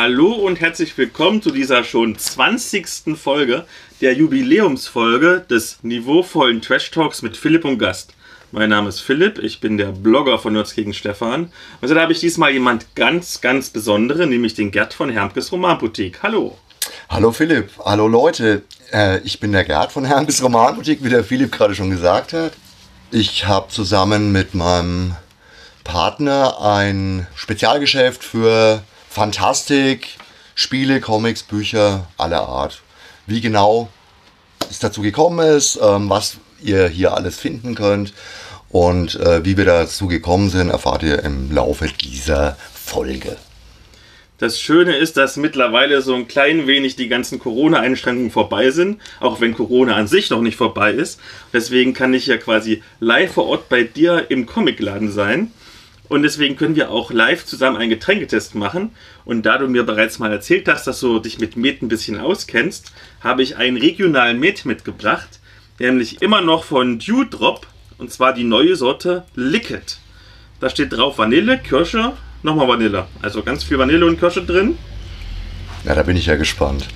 Hallo und herzlich willkommen zu dieser schon 20. Folge der Jubiläumsfolge des niveauvollen Trash Talks mit Philipp und Gast. Mein Name ist Philipp, ich bin der Blogger von Nerds gegen Stefan. Und da habe ich diesmal jemand ganz Besonderen, nämlich den Gerd von Hermkes Romanboutique. Hallo. Hallo Philipp, hallo Leute. Ich bin der Gerd von Hermkes Romanboutique, wie der Philipp gerade schon gesagt hat. Ich habe zusammen mit meinem Partner ein Spezialgeschäft für Fantastik, Spiele, Comics, Bücher aller Art. Wie genau es dazu gekommen ist, was ihr hier alles finden könnt und wie wir dazu gekommen sind, erfahrt ihr im Laufe dieser Folge. Das Schöne ist, dass mittlerweile so ein klein wenig die ganzen Corona-Einschränkungen vorbei sind, auch wenn Corona an sich noch nicht vorbei ist. Deswegen kann ich ja quasi live vor Ort bei dir im Comicladen sein. Und deswegen können wir auch live zusammen einen Getränketest machen. Und da du mir bereits mal erzählt hast, dass du dich mit Met ein bisschen auskennst, habe ich einen regionalen Met mitgebracht, nämlich immer noch von Dewdrop, und zwar die neue Sorte Licket. Da steht drauf Vanille, Kirsche, nochmal Vanille. Also ganz viel Vanille und Kirsche drin. Ja, da bin ich ja gespannt.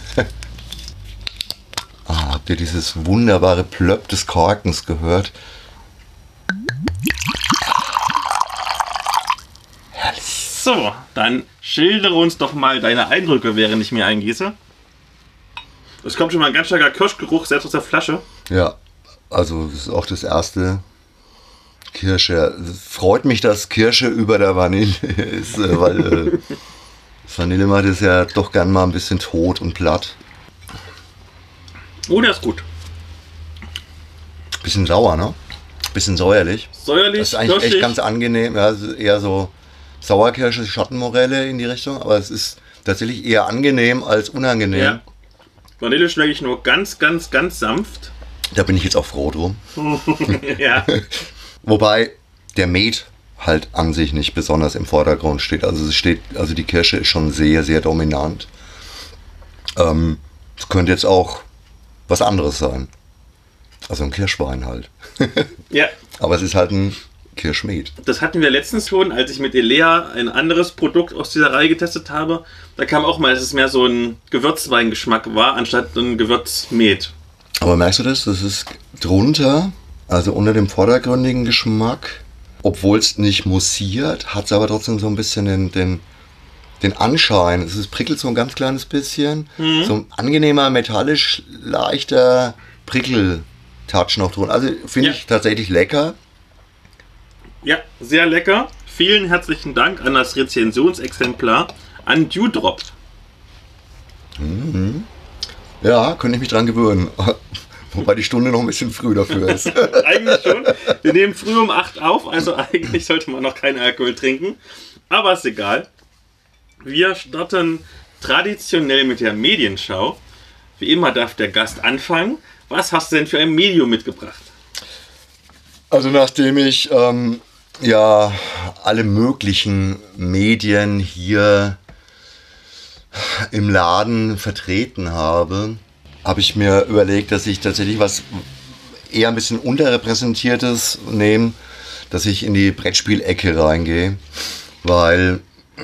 Habt ihr dieses wunderbare Plöpp des Korkens gehört? So, dann schildere uns doch mal deine Eindrücke, während ich mir eingieße. Es kommt schon mal ein ganz starker Kirschgeruch, selbst aus der Flasche. Ja, also das ist auch das erste. Kirsche. Es freut mich, dass Kirsche über der Vanille ist, weil das Vanille macht es ja doch gern mal ein bisschen tot und platt. Oh, der ist gut. Bisschen sauer, ne? Bisschen säuerlich. Säuerlich, das ist eigentlich kirschig. echt ganz angenehm. Ja, eher so Sauerkirsche, Schattenmorelle in die Richtung, aber es ist tatsächlich eher angenehm als unangenehm. Ja. Vanille schmecke ich nur ganz sanft. Da bin ich jetzt auch froh drum. Ja. Wobei der Met halt an sich nicht besonders im Vordergrund steht. Also die Kirsche ist schon sehr dominant. Es könnte jetzt auch was anderes sein. Also ein Kirschwein halt. Ja. Aber es ist halt ein Kirschmet. Das hatten wir letztens schon, als ich mit Elea ein anderes Produkt aus dieser Reihe getestet habe. Da kam auch mal, dass es mehr so ein Gewürzweingeschmack war, anstatt ein Gewürzmet. Aber merkst du das? Das ist drunter, also unter dem vordergründigen Geschmack, obwohl es nicht mussiert, hat es aber trotzdem so ein bisschen den Anschein. Es prickelt so ein ganz kleines bisschen. So ein angenehmer, metallisch, leichter Prickel-Touch noch drin. Also finde ich tatsächlich lecker. Ja, sehr lecker. Vielen herzlichen Dank an das Rezensionsexemplar an Dewdrop. Ja, könnte ich mich dran gewöhnen. Wobei die Stunde noch ein bisschen früh dafür ist. Eigentlich schon. Wir nehmen früh um 8 auf, also eigentlich sollte man noch keinen Alkohol trinken. Aber ist egal. Wir starten traditionell mit der Medienschau. Wie immer darf der Gast anfangen. Was hast du denn für ein Medium mitgebracht? Also nachdem ich alle möglichen Medien hier im Laden vertreten habe, habe ich mir überlegt, dass ich tatsächlich was eher ein bisschen unterrepräsentiertes nehme, dass ich in die Brettspielecke reingehe, weil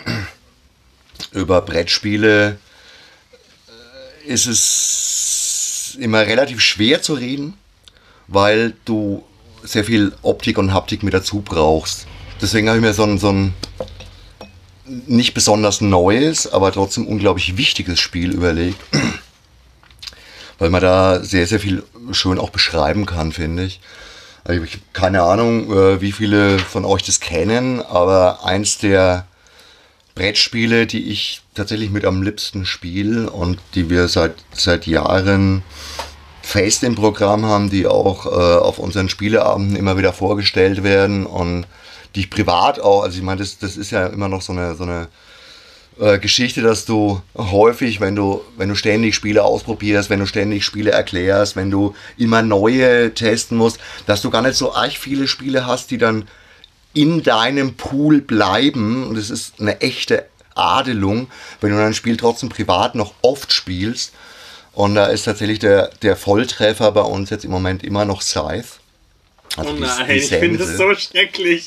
über Brettspiele ist es immer relativ schwer zu reden, weil du sehr viel Optik und Haptik mit dazu brauchst. Deswegen habe ich mir so ein nicht besonders neues, aber trotzdem unglaublich wichtiges Spiel überlegt, weil man da sehr viel schön auch beschreiben kann, finde ich. Also ich habe keine Ahnung, wie viele von euch das kennen, aber eins der Brettspiele, die ich tatsächlich mit am liebsten spiele und die wir seit Jahren fest im Programm haben, die auch auf unseren Spieleabenden immer wieder vorgestellt werden und die ich privat auch, also ich meine, das ist ja immer noch so eine Geschichte, dass du häufig, wenn du ständig Spiele ausprobierst, wenn du ständig Spiele erklärst, wenn du immer neue testen musst, dass du gar nicht so arg viele Spiele hast, die dann in deinem Pool bleiben. Und es ist eine echte Adelung, wenn du ein Spiel trotzdem privat noch oft spielst. Und da ist tatsächlich der Volltreffer bei uns jetzt im Moment immer noch Scythe. Also oh nein, ich finde das so schrecklich.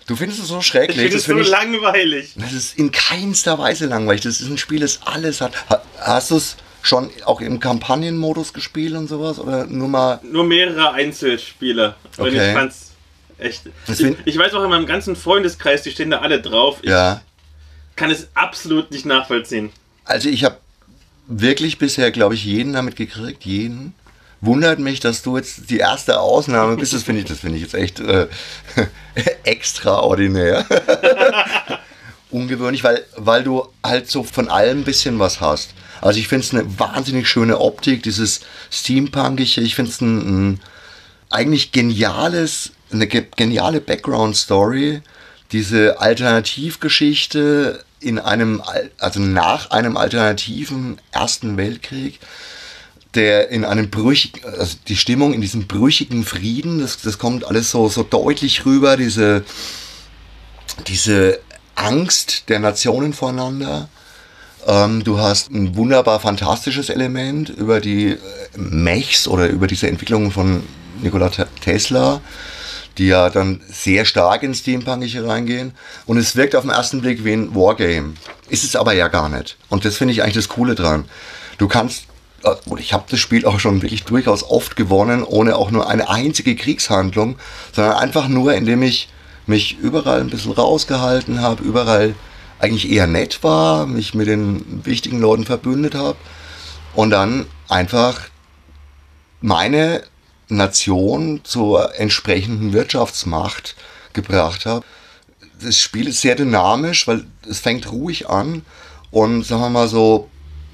Du findest es so Ich schrecklich. finde es so langweilig. Das ist in keinster Weise langweilig. Das ist ein Spiel, das alles hat. Hast du es schon auch im Kampagnenmodus gespielt und sowas? Oder nur mal. Nur mehrere Einzelspieler. Und Okay. ich fand's echt. Deswegen- Ich weiß auch in meinem ganzen Freundeskreis, die stehen da alle drauf. Ich Ja. kann es absolut nicht nachvollziehen. Also ich habe wirklich bisher, glaube ich, jeden damit gekriegt. Jeden. Wundert mich, dass du jetzt die erste Ausnahme bist. Das finde ich jetzt echt extraordinär. Ungewöhnlich, weil du halt so von allem ein bisschen was hast. Also ich finde es eine wahnsinnig schöne Optik, dieses Steampunkige. Ich finde es ein eigentlich eine geniale Background-Story. Diese Alternativgeschichte also nach einem alternativen Ersten Weltkrieg, der in einem also die Stimmung in diesem brüchigen Frieden, das kommt alles so deutlich rüber, diese Angst der Nationen voneinander. Du hast ein wunderbar fantastisches Element über die Mechs oder über diese Entwicklungen von Nikola Tesla, die ja dann sehr stark ins Steampunkige reingehen. Und es wirkt auf den ersten Blick wie ein Wargame. Ist es aber ja gar nicht. Und das finde ich eigentlich das Coole dran. Du kannst, ich habe das Spiel auch schon wirklich durchaus oft gewonnen, ohne auch nur eine einzige Kriegshandlung, sondern einfach nur, indem ich mich überall ein bisschen rausgehalten habe, überall eigentlich eher nett war, mich mit den wichtigen Leuten verbündet habe und dann einfach meine Nation zur entsprechenden Wirtschaftsmacht gebracht habe. Das Spiel ist sehr dynamisch, weil es fängt ruhig an und sagen wir mal so,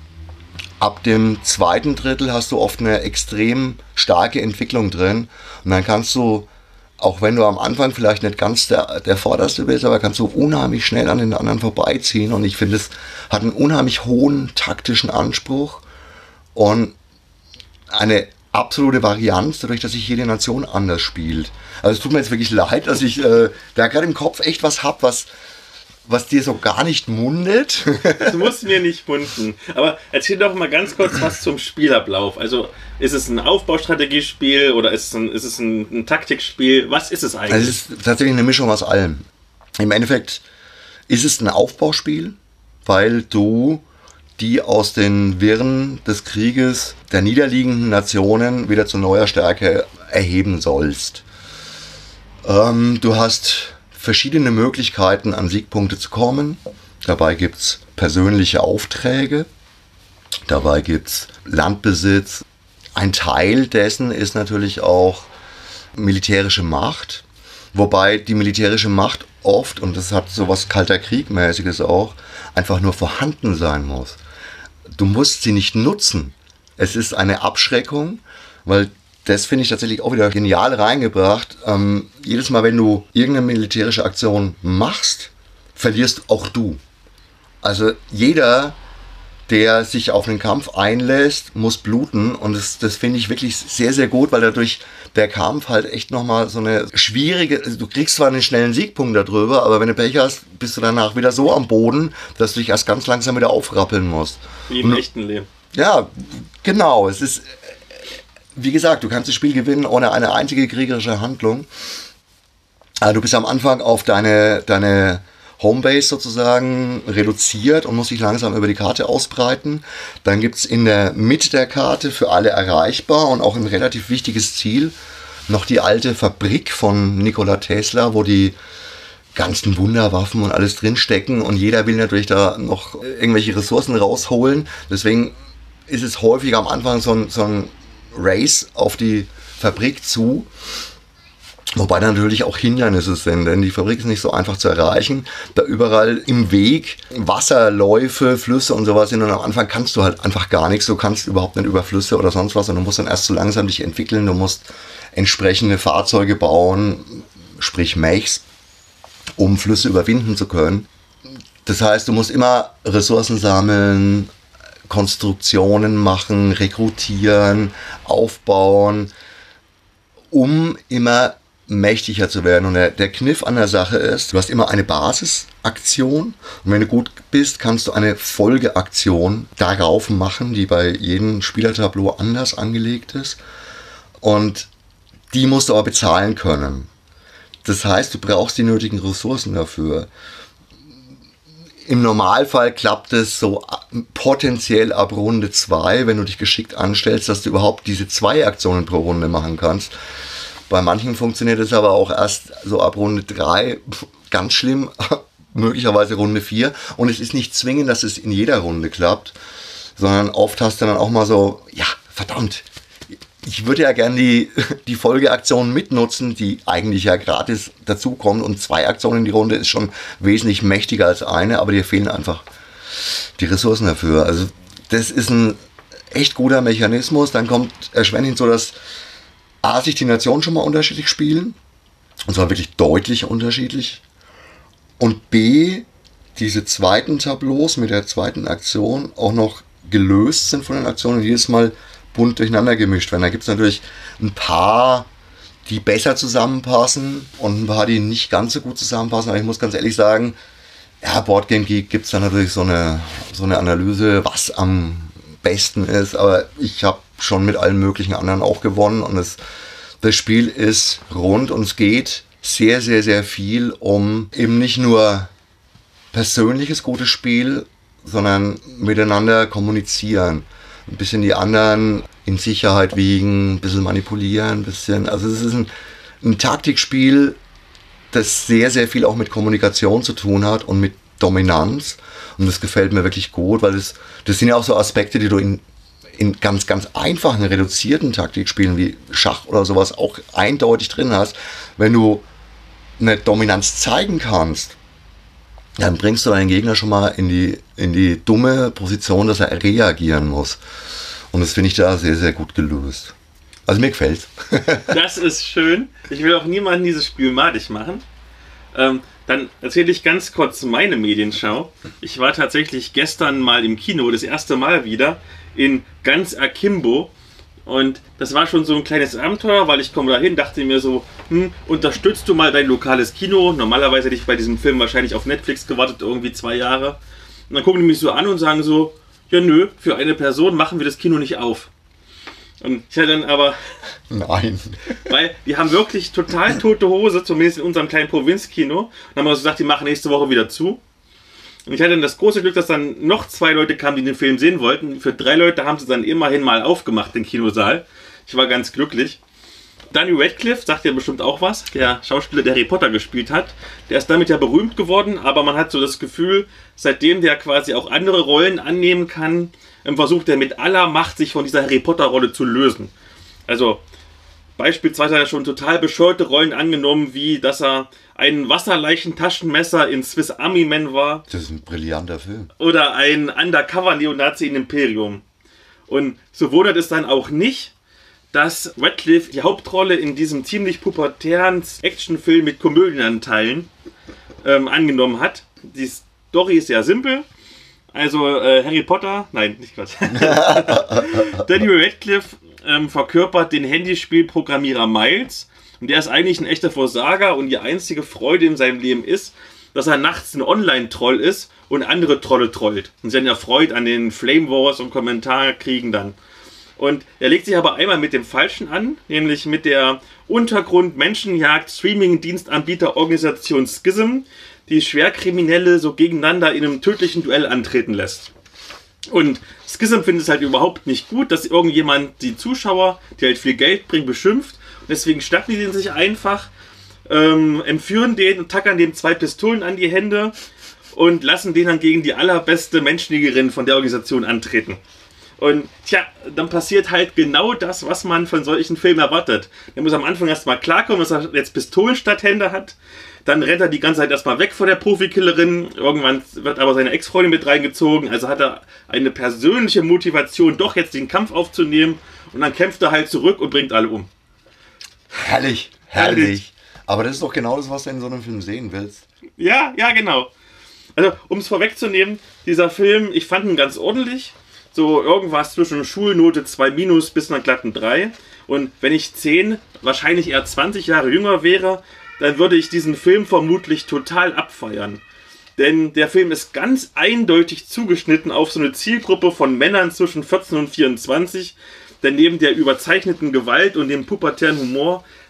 ab dem zweiten Drittel hast du oft eine extrem starke Entwicklung drin und dann kannst du, auch wenn du am Anfang vielleicht nicht ganz der Vorderste bist, aber kannst du unheimlich schnell an den anderen vorbeiziehen und ich finde, es hat einen unheimlich hohen taktischen Anspruch und eine absolute Varianz, dadurch, dass sich jede Nation anders spielt. Also es tut mir jetzt wirklich leid, dass ich da gerade im Kopf echt was habe, was dir so gar nicht mundet. Das muss mir nicht munden. Aber erzähl doch mal ganz kurz was zum Spielablauf. Also ist es ein Aufbaustrategiespiel oder ist es ein Taktikspiel? Was ist es eigentlich? Also es ist tatsächlich eine Mischung aus allem. Im Endeffekt ist es ein Aufbauspiel, weil du die aus den Wirren des Krieges der niederliegenden Nationen wieder zu neuer Stärke erheben sollst. Du hast verschiedene Möglichkeiten, an Siegpunkte zu kommen. Dabei gibt es persönliche Aufträge, dabei gibt es Landbesitz. Ein Teil dessen ist natürlich auch militärische Macht, wobei die militärische Macht oft, und das hat so was Kalter Krieg-mäßiges auch, einfach nur vorhanden sein muss. Du musst sie nicht nutzen. Es ist eine Abschreckung, weil das finde ich tatsächlich auch wieder genial reingebracht. Jedes Mal, wenn du irgendeine militärische Aktion machst, verlierst auch du. Also jeder, der sich auf einen Kampf einlässt, muss bluten und das finde ich wirklich sehr, sehr gut, weil dadurch der Kampf halt echt nochmal so eine schwierige, also du kriegst zwar einen schnellen Siegpunkt darüber, aber wenn du Pech hast, bist du danach wieder so am Boden, dass du dich erst ganz langsam wieder aufrappeln musst. Wie im echten Leben. Ja, genau. Es ist, wie gesagt, du kannst das Spiel gewinnen ohne eine einzige kriegerische Handlung. Du bist am Anfang auf deine Homebase sozusagen reduziert und musst dich langsam über die Karte ausbreiten. Dann gibt es in der Mitte der Karte für alle erreichbar und auch ein relativ wichtiges Ziel noch die alte Fabrik von Nikola Tesla, wo die ganzen Wunderwaffen und alles drinstecken und jeder will natürlich da noch irgendwelche Ressourcen rausholen. Deswegen ist es häufig am Anfang so ein Race auf die Fabrik zu. Wobei da natürlich auch Hindernisse sind, denn die Fabrik ist nicht so einfach zu erreichen. Da überall im Weg Wasserläufe, Flüsse und sowas sind und am Anfang kannst du halt einfach gar nichts. Du kannst überhaupt nicht über Flüsse oder sonst was und du musst dann erst so langsam dich entwickeln. Du musst entsprechende Fahrzeuge bauen, sprich Mechs, um Flüsse überwinden zu können. Das heißt, du musst immer Ressourcen sammeln, Konstruktionen machen, rekrutieren, aufbauen, um immer mächtiger zu werden. Und der Kniff an der Sache ist, du hast immer eine Basisaktion und wenn du gut bist, kannst du eine Folgeaktion darauf machen, die bei jedem Spielertableau anders angelegt ist und die musst du aber bezahlen können. Das heißt, du brauchst die nötigen Ressourcen dafür. Im Normalfall klappt es so potenziell ab Runde 2, wenn du dich geschickt anstellst, dass du überhaupt diese 2 Aktionen pro Runde machen kannst. Bei manchen funktioniert es aber auch erst so ab Runde 3, ganz schlimm, möglicherweise Runde 4. Und es ist nicht zwingend, dass es in jeder Runde klappt, sondern oft hast du dann auch mal so, ja, verdammt, ich würde ja gerne die Folgeaktionen mitnutzen, die eigentlich ja gratis dazukommen, und 2 Aktionen in die Runde ist schon wesentlich mächtiger als eine, aber dir fehlen einfach die Ressourcen dafür. Also das ist ein echt guter Mechanismus. Dann kommt erschwerend hinzu, dass A, sich die Nationen schon mal unterschiedlich spielen, und zwar wirklich deutlich unterschiedlich, und B, diese zweiten Tableaus mit der zweiten Aktion auch noch gelöst sind von den Aktionen und jedes Mal bunt durcheinander gemischt werden. Da gibt es natürlich ein paar, die besser zusammenpassen und ein paar, die nicht ganz so gut zusammenpassen. Aber ich muss ganz ehrlich sagen, ja, Boardgame Geek gibt es da natürlich so eine Analyse, was am besten ist. Aber ich habe schon mit allen möglichen anderen auch gewonnen, und das Spiel ist rund, und es geht sehr, sehr, sehr viel um eben nicht nur persönliches gutes Spiel, sondern miteinander kommunizieren. Ein bisschen die anderen in Sicherheit wiegen, ein bisschen manipulieren, ein bisschen. Also es ist ein Taktikspiel, das sehr, sehr viel auch mit Kommunikation zu tun hat und mit Dominanz. Und das gefällt mir wirklich gut, weil das sind ja auch so Aspekte, die du in ganz, ganz einfachen, reduzierten Taktikspielen wie Schach oder sowas auch eindeutig drin hast. Wenn du eine Dominanz zeigen kannst, dann bringst du deinen Gegner schon mal in die dumme Position, dass er reagieren muss. Und das finde ich da sehr, sehr gut gelöst. Also mir gefällt's. Das ist schön. Ich will auch niemanden dieses Spiel madig machen. Dann erzähle ich ganz kurz meine Medienschau. Ich war tatsächlich gestern mal im Kino, das erste Mal wieder, in Ganz Akimbo. Und das war schon so ein kleines Abenteuer, weil ich komme da hin, dachte mir so, unterstützt du mal dein lokales Kino? Normalerweise hätte ich bei diesem Film wahrscheinlich auf Netflix gewartet, irgendwie 2 Jahre. Und dann gucken die mich so an und sagen so, ja nö, für eine Person machen wir das Kino nicht auf. Und ich hatte dann aber... Nein. Weil die haben wirklich total tote Hose, zumindest in unserem kleinen Provinzkino. Und dann haben wir so gesagt, die machen nächste Woche wieder zu. Und ich hatte dann das große Glück, dass dann noch 2 Leute kamen, die den Film sehen wollten. Für 3 Leute haben sie dann immerhin mal aufgemacht, den Kinosaal. Ich war ganz glücklich. Daniel Radcliffe, sagt ja bestimmt auch was, der Schauspieler, der Harry Potter gespielt hat. Der ist damit ja berühmt geworden, aber man hat so das Gefühl, seitdem der quasi auch andere Rollen annehmen kann, versucht er mit aller Macht, sich von dieser Harry Potter-Rolle zu lösen. Also beispielsweise hat er schon total bescheuerte Rollen angenommen, wie dass er ein Wasserleichen-Taschenmesser in Swiss Army Man war. Das ist ein brillanter Film. Oder ein Undercover-Neonazi in Imperium. Und so wundert es dann auch nicht, dass Radcliffe die Hauptrolle in diesem ziemlich pubertären Actionfilm mit Komödienanteilen angenommen hat. Die Story ist sehr simpel. Also Harry Potter, nein, nicht Quatsch. Daniel Radcliffe verkörpert den Handyspielprogrammierer Miles, und der ist eigentlich ein echter Versager, und die einzige Freude in seinem Leben ist, dass er nachts ein Online-Troll ist und andere Trolle trollt. Und sie sind ja erfreut an den Flame Wars und Kommentarkriegen dann. Und er legt sich aber einmal mit dem Falschen an, nämlich mit der Untergrund-Menschenjagd-Streaming-Dienstanbieter-Organisation Schism, die Schwerkriminelle so gegeneinander in einem tödlichen Duell antreten lässt. Und Schism findet es halt überhaupt nicht gut, dass irgendjemand die Zuschauer, die halt viel Geld bringen, beschimpft. Und deswegen schnappen die den sich einfach, entführen den und tackern dem 2 Pistolen an die Hände und lassen den dann gegen die allerbeste Menschenjägerin von der Organisation antreten. Und tja, dann passiert halt genau das, was man von solchen Filmen erwartet. Er muss am Anfang erstmal klarkommen, dass er jetzt Pistolen statt Hände hat. Dann rennt er die ganze Zeit erstmal weg vor der Profikillerin. Irgendwann wird aber seine Ex-Freundin mit reingezogen. Also hat er eine persönliche Motivation, doch jetzt den Kampf aufzunehmen. Und dann kämpft er halt zurück und bringt alle um. Herrlich, herrlich. Aber das ist doch genau das, was du in so einem Film sehen willst. Ja, genau. Also, um es vorwegzunehmen, dieser Film, ich fand ihn ganz ordentlich. So irgendwas zwischen Schulnote 2- bis einer glatten 3. Und wenn ich 10, wahrscheinlich eher 20 Jahre jünger wäre, dann würde ich diesen Film vermutlich total abfeiern. Denn der Film ist ganz eindeutig zugeschnitten auf so eine Zielgruppe von Männern zwischen 14 und 24. Denn neben der überzeichneten Gewalt und dem pubertären Humor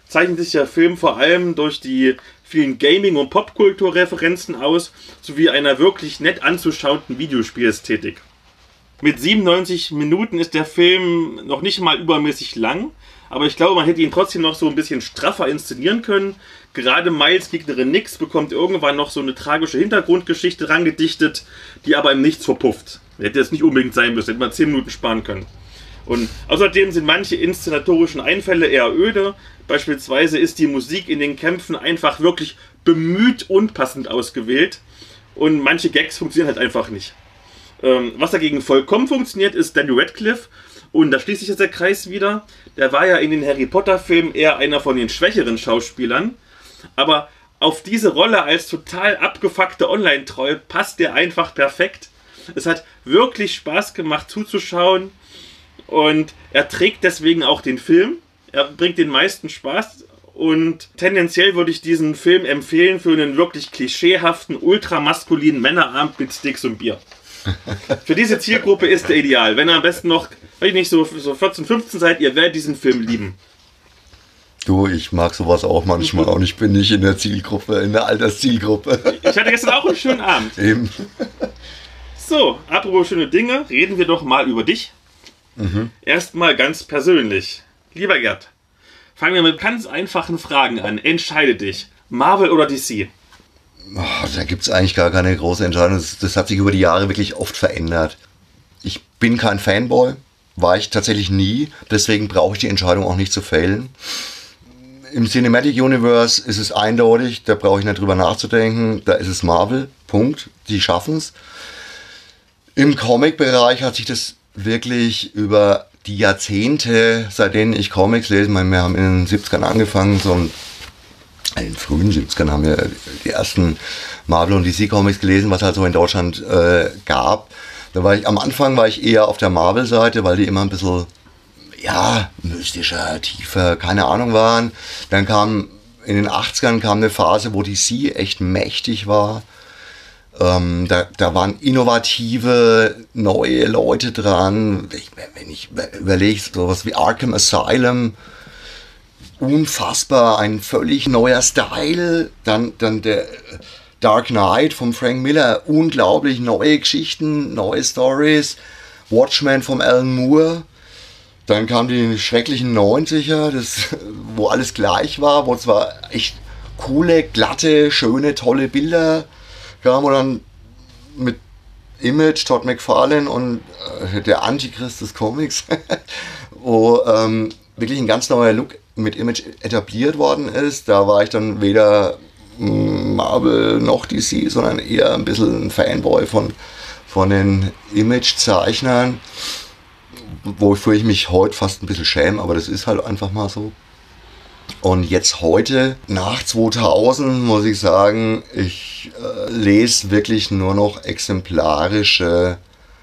zeichnet sich der Film vor allem durch die vielen Gaming- und Popkulturreferenzen aus, sowie einer wirklich nett anzuschauenden Videospielästhetik. Mit 97 Minuten ist der Film noch nicht mal übermäßig lang, aber ich glaube, man hätte ihn trotzdem noch so ein bisschen straffer inszenieren können. Gerade Miles Gegnerin Nix bekommt irgendwann noch so eine tragische Hintergrundgeschichte rangedichtet, die aber im Nichts verpufft. Hätte jetzt nicht unbedingt sein müssen, hätte man 10 Minuten sparen können. Und außerdem sind manche inszenatorischen Einfälle eher öde. Beispielsweise ist die Musik in den Kämpfen einfach wirklich bemüht unpassend ausgewählt. Und manche Gags funktionieren halt einfach nicht. Was dagegen vollkommen funktioniert, ist Daniel Radcliffe. Und da schließt sich jetzt der Kreis wieder. Der war ja in den Harry Potter Filmen eher einer von den schwächeren Schauspielern. Aber auf diese Rolle als total abgefuckte Online-Troll passt der einfach perfekt. Es hat wirklich Spaß gemacht zuzuschauen. Und er trägt deswegen auch den Film. Er bringt den meisten Spaß. Und tendenziell würde ich diesen Film empfehlen für einen wirklich klischeehaften, ultramaskulinen Männerabend mit Steaks und Bier. Für diese Zielgruppe ist er ideal. Wenn ihr am besten noch, weiß ich nicht, so 14, 15 seid, ihr werdet diesen Film lieben. Du, ich mag sowas auch manchmal und ich bin nicht in der Zielgruppe, in der Alterszielgruppe. Ich hatte gestern auch einen schönen Abend. Eben. So, apropos schöne Dinge, reden wir doch mal über dich. Erstmal ganz persönlich. Lieber Gerd, fangen wir mit ganz einfachen Fragen an. Entscheide dich, Marvel oder DC? Oh, da gibt es eigentlich gar keine große Entscheidung. Das hat sich über die Jahre wirklich oft verändert. Ich bin kein Fanboy, war ich tatsächlich nie. Deswegen brauche ich die Entscheidung auch nicht zu fällen. Im Cinematic Universe ist es eindeutig, da brauche ich nicht drüber nachzudenken. Da ist es Marvel, Punkt. Die schaffen es. Im Comic-Bereich hat sich das wirklich über die Jahrzehnte, seit denen ich Comics lese, wir haben in den 70ern angefangen, in den frühen 70ern haben wir die ersten Marvel- und DC-Comics gelesen, was halt so in Deutschland gab. Am Anfang war ich eher auf der Marvel-Seite, weil die immer ein bisschen, ja, mystischer, tiefer, keine Ahnung waren. Dann kam in den 80ern eine Phase, wo DC echt mächtig war. Da waren innovative, neue Leute dran. Wenn ich überlege, sowas wie Arkham Asylum, unfassbar, ein völlig neuer Style. Dann der Dark Knight von Frank Miller, unglaublich neue Geschichten, neue Stories. Watchmen von Alan Moore. Dann kamen die schrecklichen 90er, wo alles gleich war, wo zwar echt coole, glatte, schöne, tolle Bilder kamen, und dann mit Image, Todd McFarlane und der Antichrist des Comics, wo wirklich ein ganz neuer Look mit Image etabliert worden ist. Da war ich dann weder Marvel noch DC, sondern eher ein bisschen ein Fanboy von den Image-Zeichnern, wofür ich mich heute fast ein bisschen schäme, aber das ist halt einfach mal so. Und jetzt heute, nach 2000, muss ich sagen, ich lese wirklich nur noch exemplarische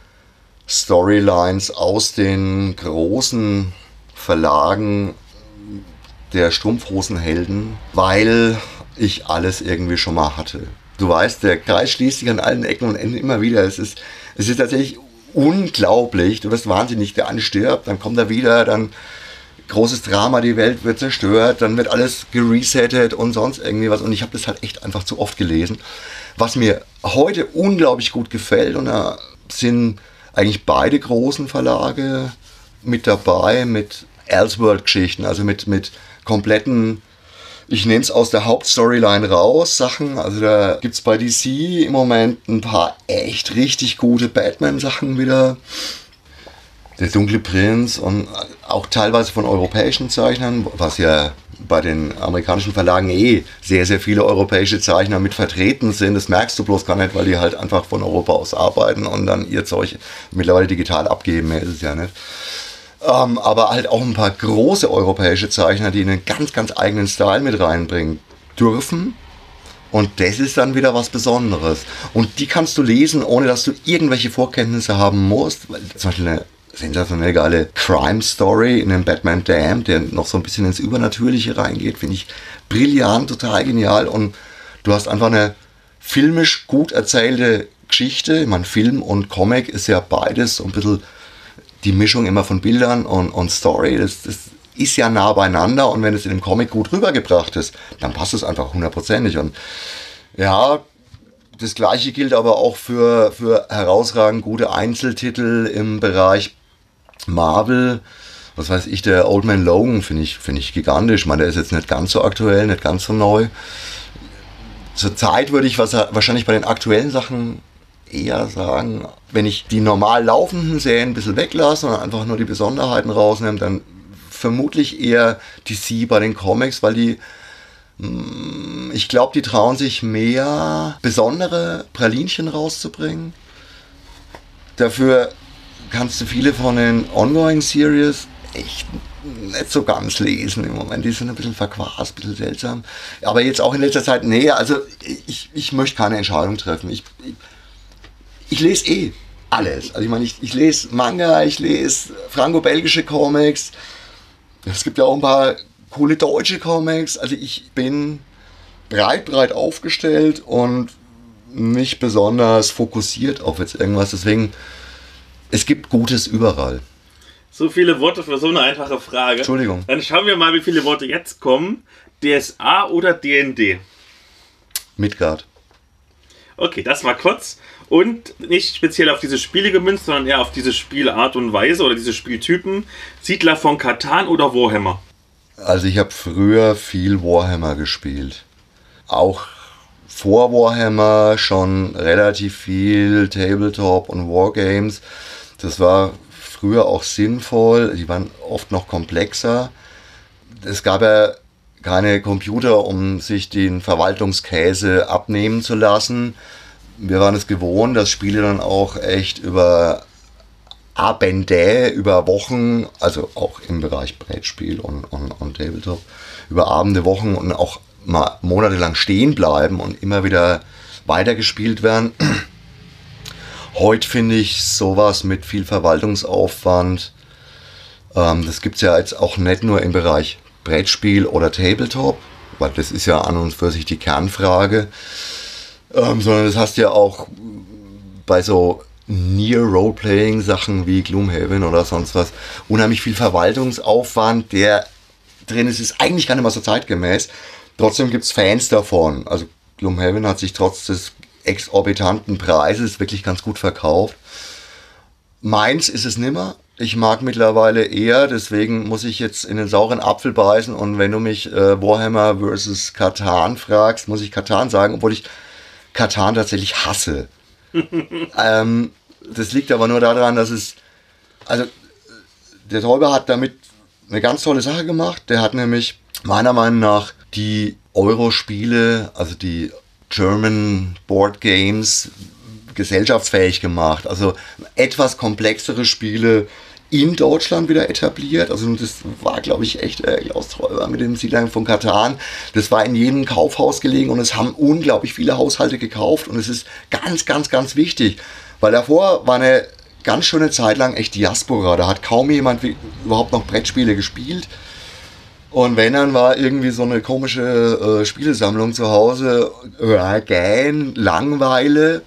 Storylines aus den großen Verlagen der Strumpfhosenhelden, weil ich alles irgendwie schon mal hatte. Du weißt, der Kreis schließt sich an allen Ecken und Enden immer wieder. Es ist tatsächlich unglaublich. Du wirst wahnsinnig, der eine stirbt, dann kommt er wieder, dann großes Drama, die Welt wird zerstört, dann wird alles geresettet und sonst irgendwie was. Und ich habe das halt echt einfach zu oft gelesen. Was mir heute unglaublich gut gefällt, und da sind eigentlich beide großen Verlage mit dabei, mit Elseworld-Geschichten, also mit kompletten, ich nehme es aus der Hauptstoryline raus, Sachen. Also da gibt es bei DC im Moment ein paar echt richtig gute Batman-Sachen wieder. Der Dunkle Prinz, und auch teilweise von europäischen Zeichnern, was ja bei den amerikanischen Verlagen sehr, sehr viele europäische Zeichner mit vertreten sind. Das merkst du bloß gar nicht, weil die halt einfach von Europa aus arbeiten und dann ihr Zeug mittlerweile digital abgeben. Mehr ist es ja nicht. Aber halt auch ein paar große europäische Zeichner, die einen ganz, ganz eigenen Style mit reinbringen dürfen. Und das ist dann wieder was Besonderes. Und die kannst du lesen, ohne dass du irgendwelche Vorkenntnisse haben musst. Weil zum Beispiel eine sensationell geile Crime-Story in einem Batman Damned, der noch so ein bisschen ins Übernatürliche reingeht, finde ich brillant, total genial. Und du hast einfach eine filmisch gut erzählte Geschichte. Ich meine, Film und Comic ist ja beides so ein bisschen die Mischung immer von Bildern und Story. Das ist ja nah beieinander und wenn es in dem Comic gut rübergebracht ist, dann passt es einfach 100%ig. Und ja, das gleiche gilt aber auch für herausragend gute Einzeltitel im Bereich Marvel. Was weiß ich, der Old Man Logan finde ich gigantisch. Ich meine, der ist jetzt nicht ganz so aktuell, nicht ganz so neu. Zurzeit würde ich wahrscheinlich bei den aktuellen Sachen eher sagen, wenn ich die normal laufenden Serien ein bisschen weglasse und einfach nur die Besonderheiten rausnehme, dann vermutlich eher DC bei den Comics, weil ich glaube, die trauen sich mehr besondere Pralinchen rauszubringen. Dafür kannst du viele von den Ongoing Series echt nicht so ganz lesen im Moment. Die sind ein bisschen verquast, ein bisschen seltsam. Aber jetzt auch in letzter Zeit, nee, also ich möchte keine Entscheidung treffen. Ich lese alles. Also ich meine, ich lese Manga, ich lese franco-belgische Comics. Es gibt ja auch ein paar coole deutsche Comics. Also ich bin breit aufgestellt und nicht besonders fokussiert auf jetzt irgendwas. Deswegen, es gibt Gutes überall. So viele Worte für so eine einfache Frage. Entschuldigung. Dann schauen wir mal, wie viele Worte jetzt kommen. DSA oder D&D? Midgard. Okay, das war kurz. Und nicht speziell auf diese Spiele gemünzt, sondern eher auf diese Spielart und Weise oder diese Spieltypen. Siedler von Catan oder Warhammer? Also ich habe früher viel Warhammer gespielt. Auch vor Warhammer schon relativ viel Tabletop und Wargames. Das war früher auch sinnvoll. Die waren oft noch komplexer. Es gab ja keine Computer, um sich den Verwaltungskäse abnehmen zu lassen. Wir waren es gewohnt, dass Spiele dann auch echt über Abende, über Wochen, also auch im Bereich Brettspiel und Tabletop, über Abende, Wochen und auch mal monatelang stehen bleiben und immer wieder weitergespielt werden. Heute finde ich sowas mit viel Verwaltungsaufwand. Das gibt es ja jetzt auch nicht nur im Bereich Brettspiel oder Tabletop, weil das ist ja an und für sich die Kernfrage, sondern das hast ja auch bei so Near-Role-Playing-Sachen wie Gloomhaven oder sonst was unheimlich viel Verwaltungsaufwand, der drin ist eigentlich gar nicht mal so zeitgemäß. Trotzdem gibt es Fans davon. Also Gloomhaven hat sich trotz des exorbitanten Preises wirklich ganz gut verkauft. Meins ist es nimmer. Ich mag mittlerweile eher, deswegen muss ich jetzt in den sauren Apfel beißen und wenn du mich Warhammer vs. Catan fragst, muss ich Catan sagen, obwohl ich Catan tatsächlich hasse. Das liegt aber nur daran, dass der Täuber hat damit eine ganz tolle Sache gemacht. Der hat nämlich meiner Meinung nach die Euro-Spiele, also die German Board Games, gesellschaftsfähig gemacht. Also etwas komplexere Spiele in Deutschland wieder etabliert. Also das war, glaube ich, echt Klaus Täuber mit dem Siedler von Catan. Das war in jedem Kaufhaus gelegen und es haben unglaublich viele Haushalte gekauft und es ist ganz, ganz, ganz wichtig, weil davor war eine ganz schöne Zeit lang echt Diaspora. Da hat kaum jemand überhaupt noch Brettspiele gespielt. Und wenn, dann war irgendwie so eine komische Spielesammlung zu Hause, Langeweile.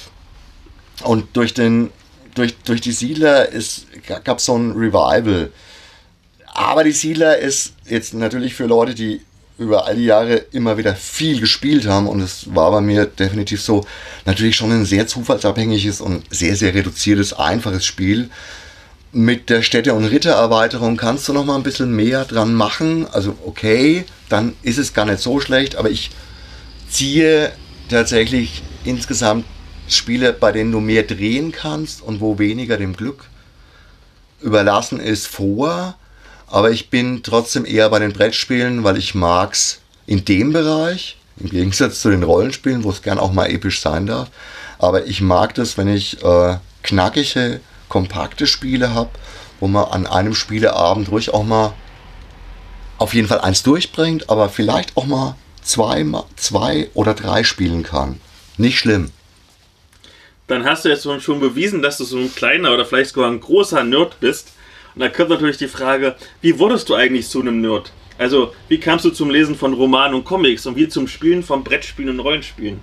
Und durch die Siedler gab es so ein Revival. Aber die Siedler ist jetzt natürlich für Leute, die über all die Jahre immer wieder viel gespielt haben, und es war bei mir definitiv so, natürlich schon ein sehr zufallsabhängiges und sehr, sehr reduziertes, einfaches Spiel. Mit der Städte- und Rittererweiterung kannst du noch mal ein bisschen mehr dran machen. Also okay, dann ist es gar nicht so schlecht, aber ich ziehe tatsächlich insgesamt Spiele, bei denen du mehr drehen kannst und wo weniger dem Glück überlassen ist, vor. Aber ich bin trotzdem eher bei den Brettspielen, weil ich mag's in dem Bereich, im Gegensatz zu den Rollenspielen, wo es gern auch mal episch sein darf. Aber ich mag das, wenn ich knackige, kompakte Spiele habe, wo man an einem Spieleabend ruhig auch mal auf jeden Fall eins durchbringt, aber vielleicht auch mal zwei oder drei spielen kann. Nicht schlimm. Dann hast du jetzt schon bewiesen, dass du so ein kleiner oder vielleicht sogar ein großer Nerd bist. Und da kommt natürlich die Frage, wie wurdest du eigentlich zu einem Nerd? Also, wie kamst du zum Lesen von Romanen und Comics und wie zum Spielen von Brettspielen und Rollenspielen?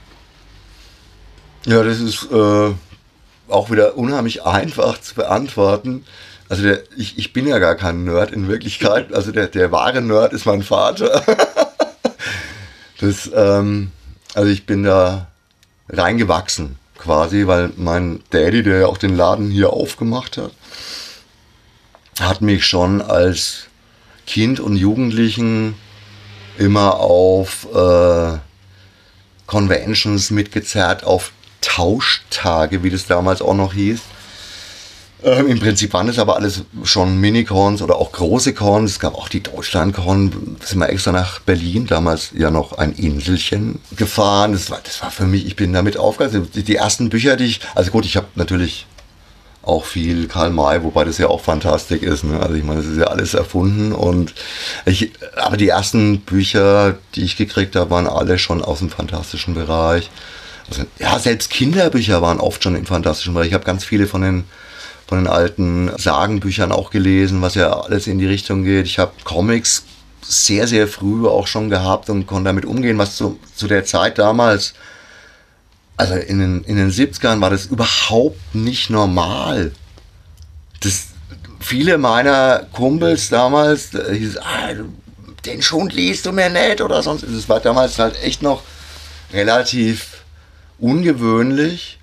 Ja, das ist auch wieder unheimlich einfach zu beantworten. Also ich bin ja gar kein Nerd in Wirklichkeit. Also der wahre Nerd ist mein Vater. Also ich bin da reingewachsen quasi, weil mein Daddy, der ja auch den Laden hier aufgemacht hat mich schon als Kind und Jugendlichen immer auf Conventions mitgezerrt, auf Tauschtage, wie das damals auch noch hieß. Im Prinzip waren es aber alles schon Minicons oder auch große Cons. Es gab auch die Deutschlandcon, sind wir extra nach Berlin, damals ja noch ein Inselchen gefahren. Das war für mich, ich bin damit aufgewachsen. Die ersten Bücher, also gut, ich habe natürlich auch viel Karl May, wobei das ja auch Fantastik ist. Ne? Also ich meine, das ist ja alles erfunden. Aber die ersten Bücher, die ich gekriegt habe, waren alle schon aus dem fantastischen Bereich. Also, ja, selbst Kinderbücher waren oft schon im fantastischen Bereich. Ich habe ganz viele von den alten Sagenbüchern auch gelesen, was ja alles in die Richtung geht. Ich habe Comics sehr, sehr früh auch schon gehabt und konnte damit umgehen, was zu der Zeit damals, also in den 70ern war das überhaupt nicht normal. Viele meiner Kumpels damals hieß, den Schund liest du mir nicht oder sonst. Das war damals halt echt noch relativ ungewöhnlich.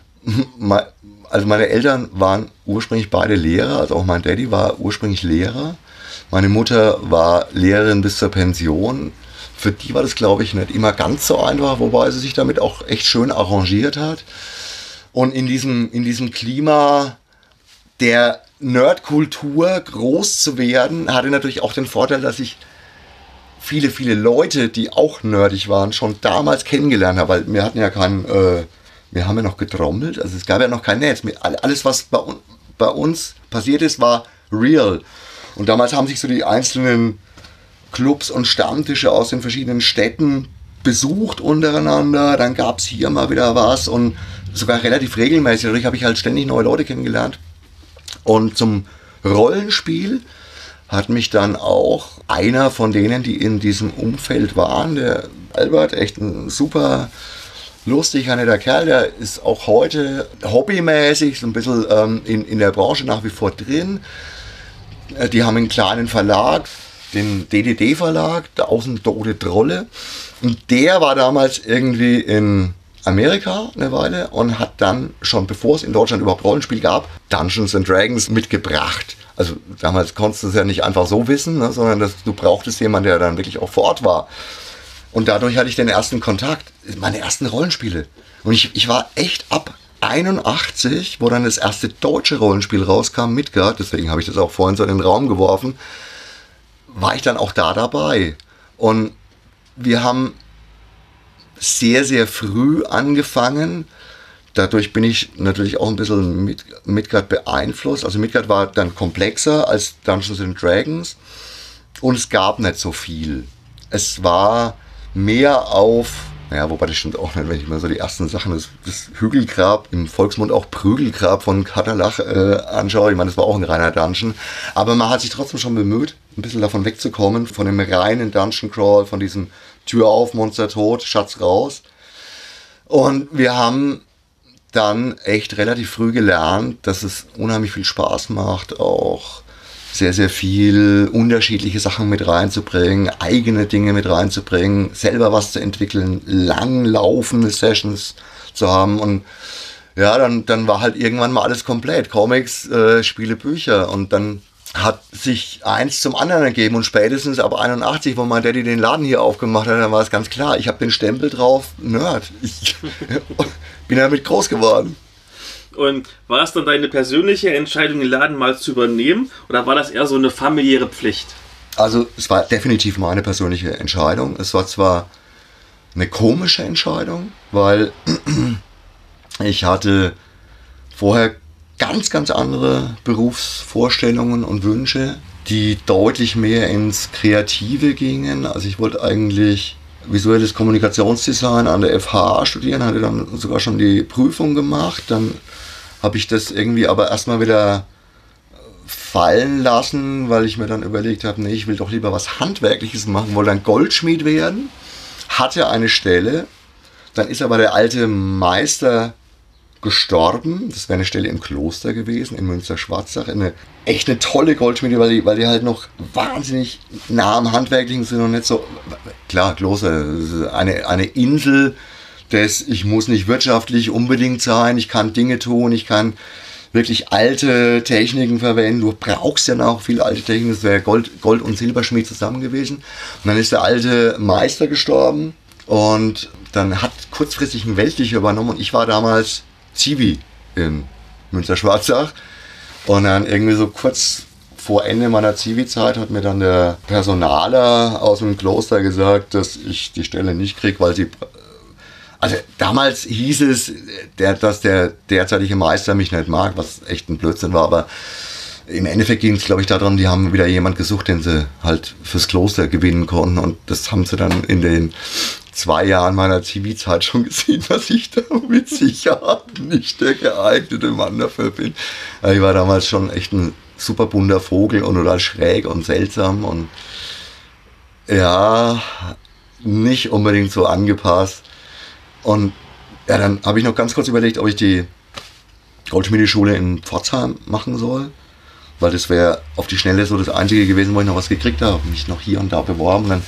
Also meine Eltern waren ursprünglich beide Lehrer, also auch mein Daddy war ursprünglich Lehrer. Meine Mutter war Lehrerin bis zur Pension. Für die war das, glaube ich, nicht immer ganz so einfach, wobei sie sich damit auch echt schön arrangiert hat. Und in diesem Klima der Nerdkultur groß zu werden, hatte natürlich auch den Vorteil, dass ich viele, viele Leute, die auch nerdig waren, schon damals kennengelernt habe, weil wir hatten ja wir haben ja noch getrommelt, also es gab ja noch kein Netz. Alles, was bei uns passiert ist, war real. Und damals haben sich so die einzelnen Clubs und Stammtische aus den verschiedenen Städten besucht untereinander. Dann gab es hier mal wieder was und sogar relativ regelmäßig. Dadurch habe ich halt ständig neue Leute kennengelernt. Und zum Rollenspiel hat mich dann auch einer von denen, die in diesem Umfeld waren, der Albert, echt ein super lustiger, netter Kerl, der ist auch heute hobbymäßig so ein bisschen in der Branche nach wie vor drin. Die haben einen kleinen Verlag, den DDD-Verlag, der Außen Tote Trolle. Und der war damals irgendwie in Amerika eine Weile und hat dann schon, bevor es in Deutschland überhaupt Rollenspiel gab, Dungeons and Dragons mitgebracht. Also damals konntest du es ja nicht einfach so wissen, ne, sondern du brauchtest jemanden, der dann wirklich auch vor Ort war. Und dadurch hatte ich den ersten Kontakt, meine ersten Rollenspiele. Und ich war echt ab 81, wo dann das erste deutsche Rollenspiel rauskam, Midgard, deswegen habe ich das auch vorhin so in den Raum geworfen, war ich dann auch da dabei. Und wir haben sehr, sehr früh angefangen. Dadurch bin ich natürlich auch ein bisschen mit Midgard beeinflusst. Also Midgard war dann komplexer als Dungeons and Dragons. Und es gab nicht so viel. Es war mehr auf, naja, wobei das stimmt auch nicht, wenn ich mir so die ersten Sachen, das Hügelgrab, im Volksmund auch Prügelgrab von Katalach anschaue. Ich meine, das war auch ein reiner Dungeon. Aber man hat sich trotzdem schon bemüht, ein bisschen davon wegzukommen, von dem reinen Dungeon Crawl, von diesem Tür auf, Monster tot, Schatz raus. Und wir haben dann echt relativ früh gelernt, dass es unheimlich viel Spaß macht, auch sehr, sehr viel unterschiedliche Sachen mit reinzubringen, eigene Dinge mit reinzubringen, selber was zu entwickeln, langlaufende Sessions zu haben. Und ja, dann war halt irgendwann mal alles komplett. Comics, Spiele, Bücher. Und dann hat sich eins zum anderen ergeben. Und spätestens ab 81, wo mein Daddy den Laden hier aufgemacht hat, dann war es ganz klar, ich habe den Stempel drauf, Nerd. Ich bin damit groß geworden. Und war es dann deine persönliche Entscheidung, den Laden mal zu übernehmen? Oder war das eher so eine familiäre Pflicht? Also es war definitiv meine persönliche Entscheidung. Es war zwar eine komische Entscheidung, weil ich hatte vorher ganz, ganz andere Berufsvorstellungen und Wünsche, die deutlich mehr ins Kreative gingen. Also ich wollte eigentlich visuelles Kommunikationsdesign an der FH studieren, hatte dann sogar schon die Prüfung gemacht. Dann habe ich das irgendwie aber erstmal wieder fallen lassen, weil ich mir dann überlegt habe, nee, ich will doch lieber was Handwerkliches machen, wollte dann Goldschmied werden, hatte eine Stelle, dann ist aber der alte Meister gestorben. Das wäre eine Stelle im Kloster gewesen, in Münster-Schwarzach. Echt eine tolle Goldschmiede, weil die halt noch wahnsinnig nah am Handwerklichen sind und nicht so... Klar, Kloster, eine Insel ich muss nicht wirtschaftlich unbedingt sein, ich kann Dinge tun, ich kann wirklich alte Techniken verwenden. Du brauchst ja noch viele alte Techniken, das wäre Gold- und Silberschmied zusammen gewesen. Und dann ist der alte Meister gestorben und dann hat kurzfristig ein Weltlicher übernommen und ich war damals Zivi in Münster-Schwarzach. Und dann irgendwie so kurz vor Ende meiner Zivi-Zeit hat mir dann der Personaler aus dem Kloster gesagt, dass ich die Stelle nicht kriege, weil sie... Also damals hieß es, dass der derzeitige Meister mich nicht mag, was echt ein Blödsinn war, aber im Endeffekt ging es, glaube ich, darum, die haben wieder jemand gesucht, den sie halt fürs Kloster gewinnen konnten und das haben sie dann in den 2 Jahren meiner Zivilzeit schon gesehen, dass ich da mit Sicherheit nicht der geeignete Mann dafür bin. Ich war damals schon echt ein super bunter Vogel und total schräg und seltsam und ja, nicht unbedingt so angepasst. Und ja, dann habe ich noch ganz kurz überlegt, ob ich die Goldschmiedeschule in Pforzheim machen soll, weil das wäre auf die Schnelle so das Einzige gewesen, wo ich noch was gekriegt habe, mich noch hier und da beworben. Und dann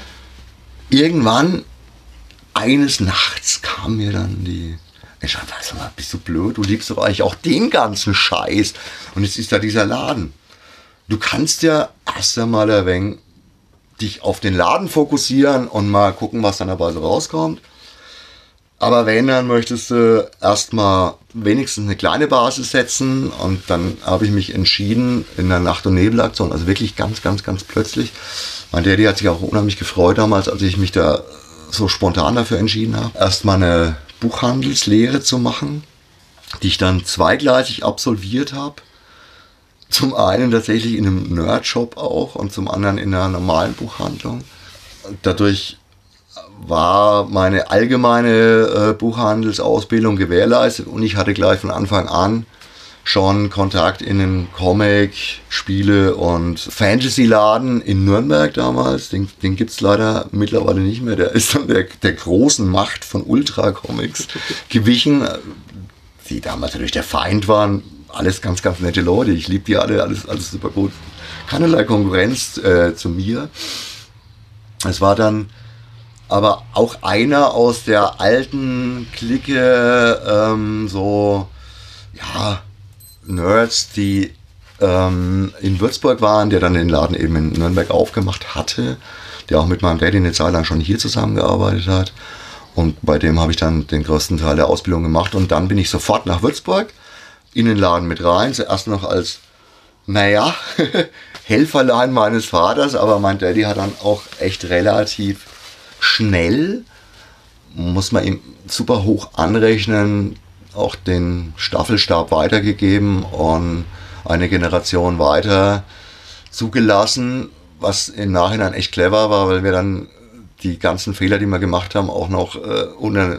irgendwann, eines Nachts, kam mir dann ich dachte, sag mal, bist du blöd, du liebst doch eigentlich auch den ganzen Scheiß. Und jetzt ist da dieser Laden. Du kannst ja erst einmal ein wenig dich auf den Laden fokussieren und mal gucken, was dann dabei so rauskommt. Aber wenn, dann möchtest du erstmal wenigstens eine kleine Basis setzen und dann habe ich mich entschieden in der Nacht- und Nebelaktion, also wirklich ganz, ganz, ganz plötzlich. Mein Daddy hat sich auch unheimlich gefreut damals, als ich mich da so spontan dafür entschieden habe, erstmal eine Buchhandelslehre zu machen, die ich dann zweigleisig absolviert habe. Zum einen tatsächlich in einem Nerdshop auch und zum anderen in einer normalen Buchhandlung. Dadurch war meine allgemeine Buchhandelsausbildung gewährleistet und ich hatte gleich von Anfang an schon Kontakt in den Comic-, Spiele- und Fantasy-Laden in Nürnberg damals. Den gibt es leider mittlerweile nicht mehr. Der ist dann der großen Macht von Ultra Comics gewichen, die damals natürlich der Feind waren. Alles ganz, ganz nette Leute. Ich liebe die alle, alles super gut. Keinerlei Konkurrenz zu mir. Es war dann aber auch einer aus der alten Clique, so, ja, Nerds, die in Würzburg waren, der dann den Laden eben in Nürnberg aufgemacht hatte, der auch mit meinem Daddy eine Zeit lang schon hier zusammengearbeitet hat. Und bei dem habe ich dann den größten Teil der Ausbildung gemacht. Und dann bin ich sofort nach Würzburg in den Laden mit rein. Zuerst noch als, naja, Helferlein meines Vaters, aber mein Daddy hat dann auch echt relativ schnell, muss man ihm super hoch anrechnen, auch den Staffelstab weitergegeben und eine Generation weiter zugelassen, was im Nachhinein echt clever war, weil wir dann die ganzen Fehler, die wir gemacht haben, auch noch unter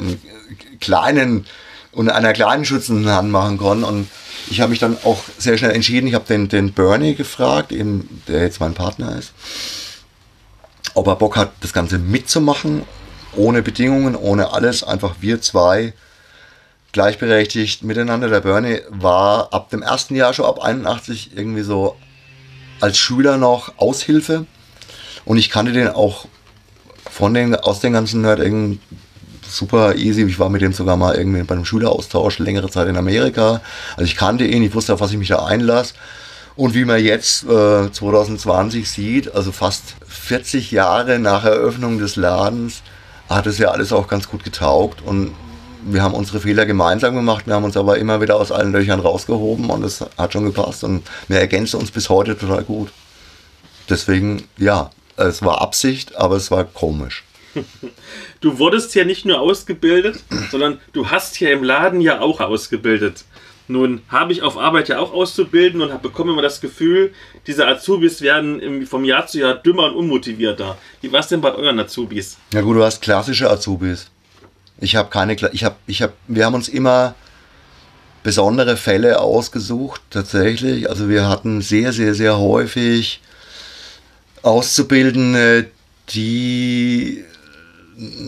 einer kleinen schützenden Hand machen konnten. Und ich habe mich dann auch sehr schnell entschieden, ich habe den Bernie gefragt, eben, der jetzt mein Partner ist, ob er Bock hat, das Ganze mitzumachen, ohne Bedingungen, ohne alles, einfach wir zwei gleichberechtigt miteinander. Der Bernie war ab dem ersten Jahr, schon ab 81, irgendwie so als Schüler noch Aushilfe. Und ich kannte den auch aus den ganzen Nerd super easy. Ich war mit dem sogar mal irgendwie bei einem Schüleraustausch längere Zeit in Amerika. Also ich kannte ihn, ich wusste, auf was ich mich da einlasse. Und wie man jetzt 2020 sieht, also fast 40 Jahre nach Eröffnung des Ladens, hat es ja alles auch ganz gut getaugt. Und wir haben unsere Fehler gemeinsam gemacht, wir haben uns aber immer wieder aus allen Löchern rausgehoben und es hat schon gepasst. Und wir ergänzen uns bis heute total gut. Deswegen, ja, es war Absicht, aber es war komisch. Du wurdest ja nicht nur ausgebildet, sondern du hast hier im Laden ja auch ausgebildet. Nun habe ich auf Arbeit ja auch auszubilden und bekomme immer das Gefühl, diese Azubis werden vom Jahr zu Jahr dümmer und unmotivierter. Wie war es denn bei euren Azubis? Ja gut, du hast klassische Azubis. Wir haben uns immer besondere Fälle ausgesucht, tatsächlich. Also wir hatten sehr, sehr, sehr häufig Auszubildende, die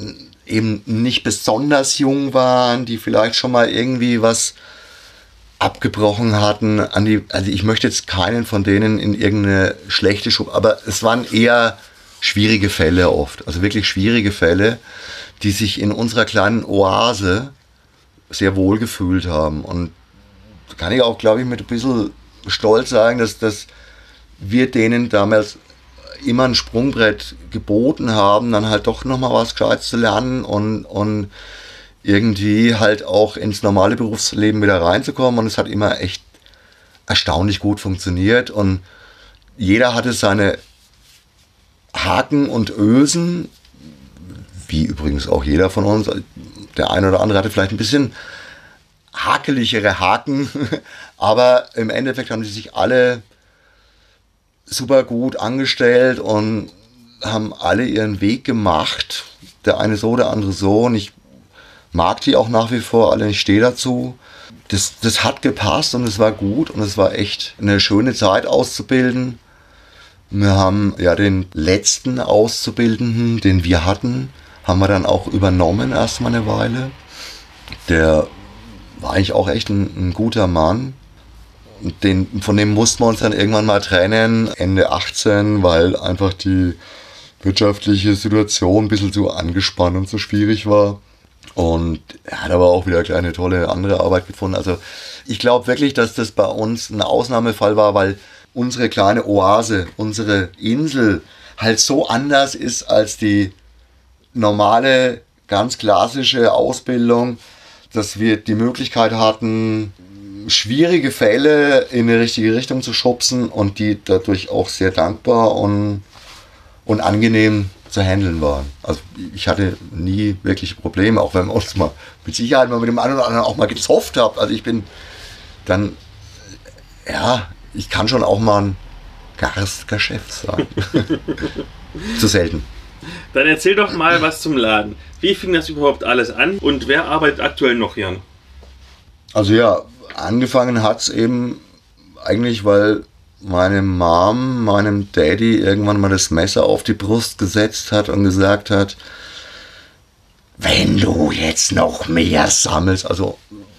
eben nicht besonders jung waren, die vielleicht schon mal irgendwie was abgebrochen hatten. Also ich möchte jetzt keinen von denen in irgendeine schlechte Schublade, aber es waren eher schwierige Fälle oft, also wirklich schwierige Fälle, die sich in unserer kleinen Oase sehr wohl gefühlt haben. Und da kann ich auch, glaube ich, mit ein bisschen Stolz sagen, dass wir denen damals immer ein Sprungbrett geboten haben, dann halt doch nochmal was Gescheites zu lernen und irgendwie halt auch ins normale Berufsleben wieder reinzukommen. Und es hat immer echt erstaunlich gut funktioniert. Und jeder hatte seine Haken und Ösen, wie übrigens auch jeder von uns. Der eine oder andere hatte vielleicht ein bisschen hakeligere Haken, aber im Endeffekt haben die sich alle super gut angestellt und haben alle ihren Weg gemacht. Der eine so, der andere so. Und ich mag die auch nach wie vor alle, ich stehe dazu. Das hat gepasst und es war gut und es war echt eine schöne Zeit auszubilden. Wir haben ja den letzten Auszubildenden, den wir hatten, haben wir dann auch übernommen erstmal eine Weile. Der war eigentlich auch echt ein guter Mann. Von dem mussten wir uns dann irgendwann mal trennen, Ende 18, weil einfach die wirtschaftliche Situation ein bisschen zu angespannt und so schwierig war. Und er hat aber auch wieder eine kleine tolle andere Arbeit gefunden. Also ich glaube wirklich, dass das bei uns ein Ausnahmefall war, weil unsere kleine Oase, unsere Insel halt so anders ist als die normale, ganz klassische Ausbildung, dass wir die Möglichkeit hatten, schwierige Fälle in die richtige Richtung zu schubsen und die dadurch auch sehr dankbar und angenehm zu handeln waren. Also ich hatte nie wirklich Probleme, auch wenn wir uns mal mit Sicherheit mal mit dem einen oder anderen auch mal gezofft haben. Also ich bin dann, ja, ich kann schon auch mal ein garstiger Chef sein. Zu selten. Dann erzähl doch mal was zum Laden. Wie fing das überhaupt alles an und wer arbeitet aktuell noch hier? Also ja, angefangen hat es eben eigentlich, weil meine Mom meinem Daddy irgendwann mal das Messer auf die Brust gesetzt hat und gesagt hat, wenn du jetzt noch mehr sammelst, also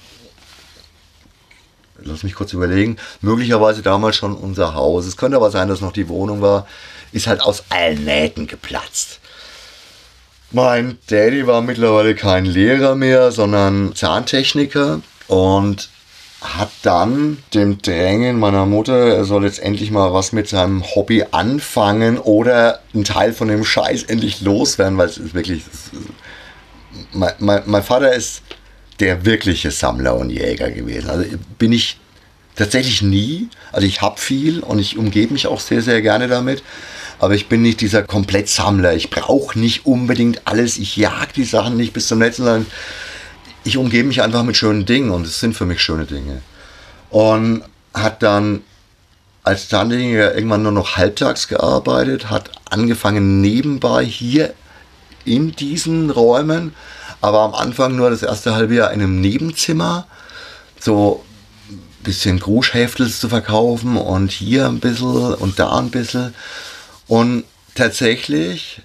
lass mich kurz überlegen, möglicherweise damals schon unser Haus, es könnte aber sein, dass noch die Wohnung war, ist halt aus allen Nähten geplatzt. Mein Daddy war mittlerweile kein Lehrer mehr, sondern Zahntechniker und hat dann dem Drängen meiner Mutter, er soll jetzt endlich mal was mit seinem Hobby anfangen oder einen Teil von dem Scheiß endlich loswerden, weil es ist wirklich, mein Vater ist der wirkliche Sammler und Jäger gewesen. Also bin ich tatsächlich nie, also ich habe viel und ich umgebe mich auch sehr, sehr gerne damit, aber ich bin nicht dieser Komplettsammler. Ich brauche nicht unbedingt alles, ich jag die Sachen nicht bis zum letzten, sondern ich umgebe mich einfach mit schönen Dingen und es sind für mich schöne Dinge. Und hat dann als Zahntechniker irgendwann nur noch halbtags gearbeitet, hat angefangen nebenbei hier in diesen Räumen, aber am Anfang nur das erste halbe Jahr in einem Nebenzimmer, so ein bisschen Gruschhäftels zu verkaufen und hier ein bisschen und da ein bisschen. Und tatsächlich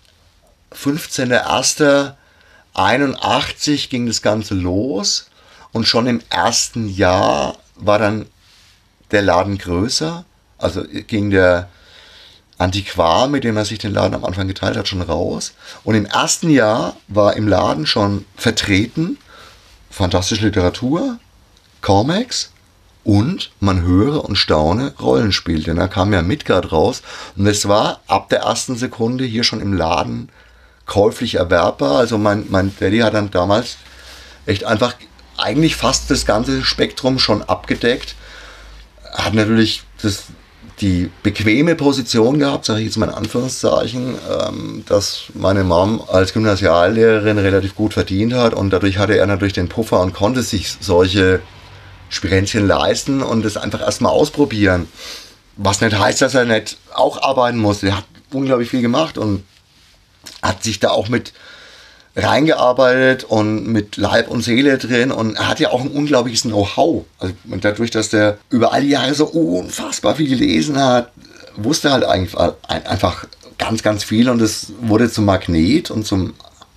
15.01.81 ging das Ganze los und schon im ersten Jahr war dann der Laden größer, also ging der Antiquar, mit dem er sich den Laden am Anfang geteilt hat, schon raus. Und im ersten Jahr war im Laden schon vertreten fantastische Literatur, Comics und man höre und staune Rollenspiel. Denn da kam ja Midgard raus und es war ab der ersten Sekunde hier schon im Laden käuflich erwerbbar. Also mein Daddy hat dann damals echt einfach eigentlich fast das ganze Spektrum schon abgedeckt. Hat natürlich die bequeme Position gehabt, sage ich jetzt mal in Anführungszeichen, dass meine Mom als Gymnasiallehrerin relativ gut verdient hat und dadurch hatte er natürlich den Puffer und konnte sich solche Spirenzchen leisten und das einfach erstmal ausprobieren. Was nicht heißt, dass er nicht auch arbeiten musste. Er hat unglaublich viel gemacht und hat sich da auch mit reingearbeitet und mit Leib und Seele drin und er hat ja auch ein unglaubliches Know-how. Also dadurch, dass der über all die Jahre so unfassbar viel gelesen hat, wusste er halt einfach ganz, ganz viel und es wurde zum Magnet und zum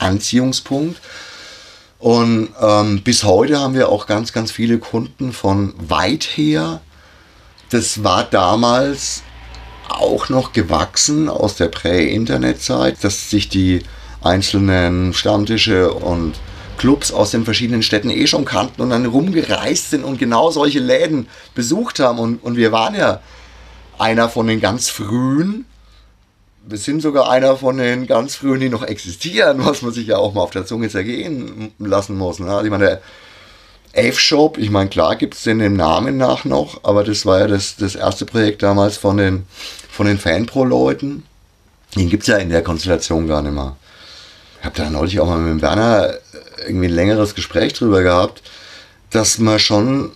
Anziehungspunkt. Und bis heute haben wir auch ganz, ganz viele Kunden von weit her. Das war damals auch noch gewachsen aus der Prä-Internet-Zeit, dass sich die einzelnen Stammtische und Clubs aus den verschiedenen Städten schon kannten und dann rumgereist sind und genau solche Läden besucht haben. Und wir waren ja einer von den ganz frühen. Wir sind sogar einer von den ganz frühen, die noch existieren, was man sich ja auch mal auf der Zunge zergehen lassen muss. Ne? Also ich meine, der F-Shop, ich meine, klar gibt es den dem Namen nach noch, aber das war ja das erste Projekt damals von den Fanpro-Leuten. Den gibt es ja in der Konstellation gar nicht mehr. Ich habe da neulich auch mal mit dem Werner irgendwie ein längeres Gespräch drüber gehabt, dass man schon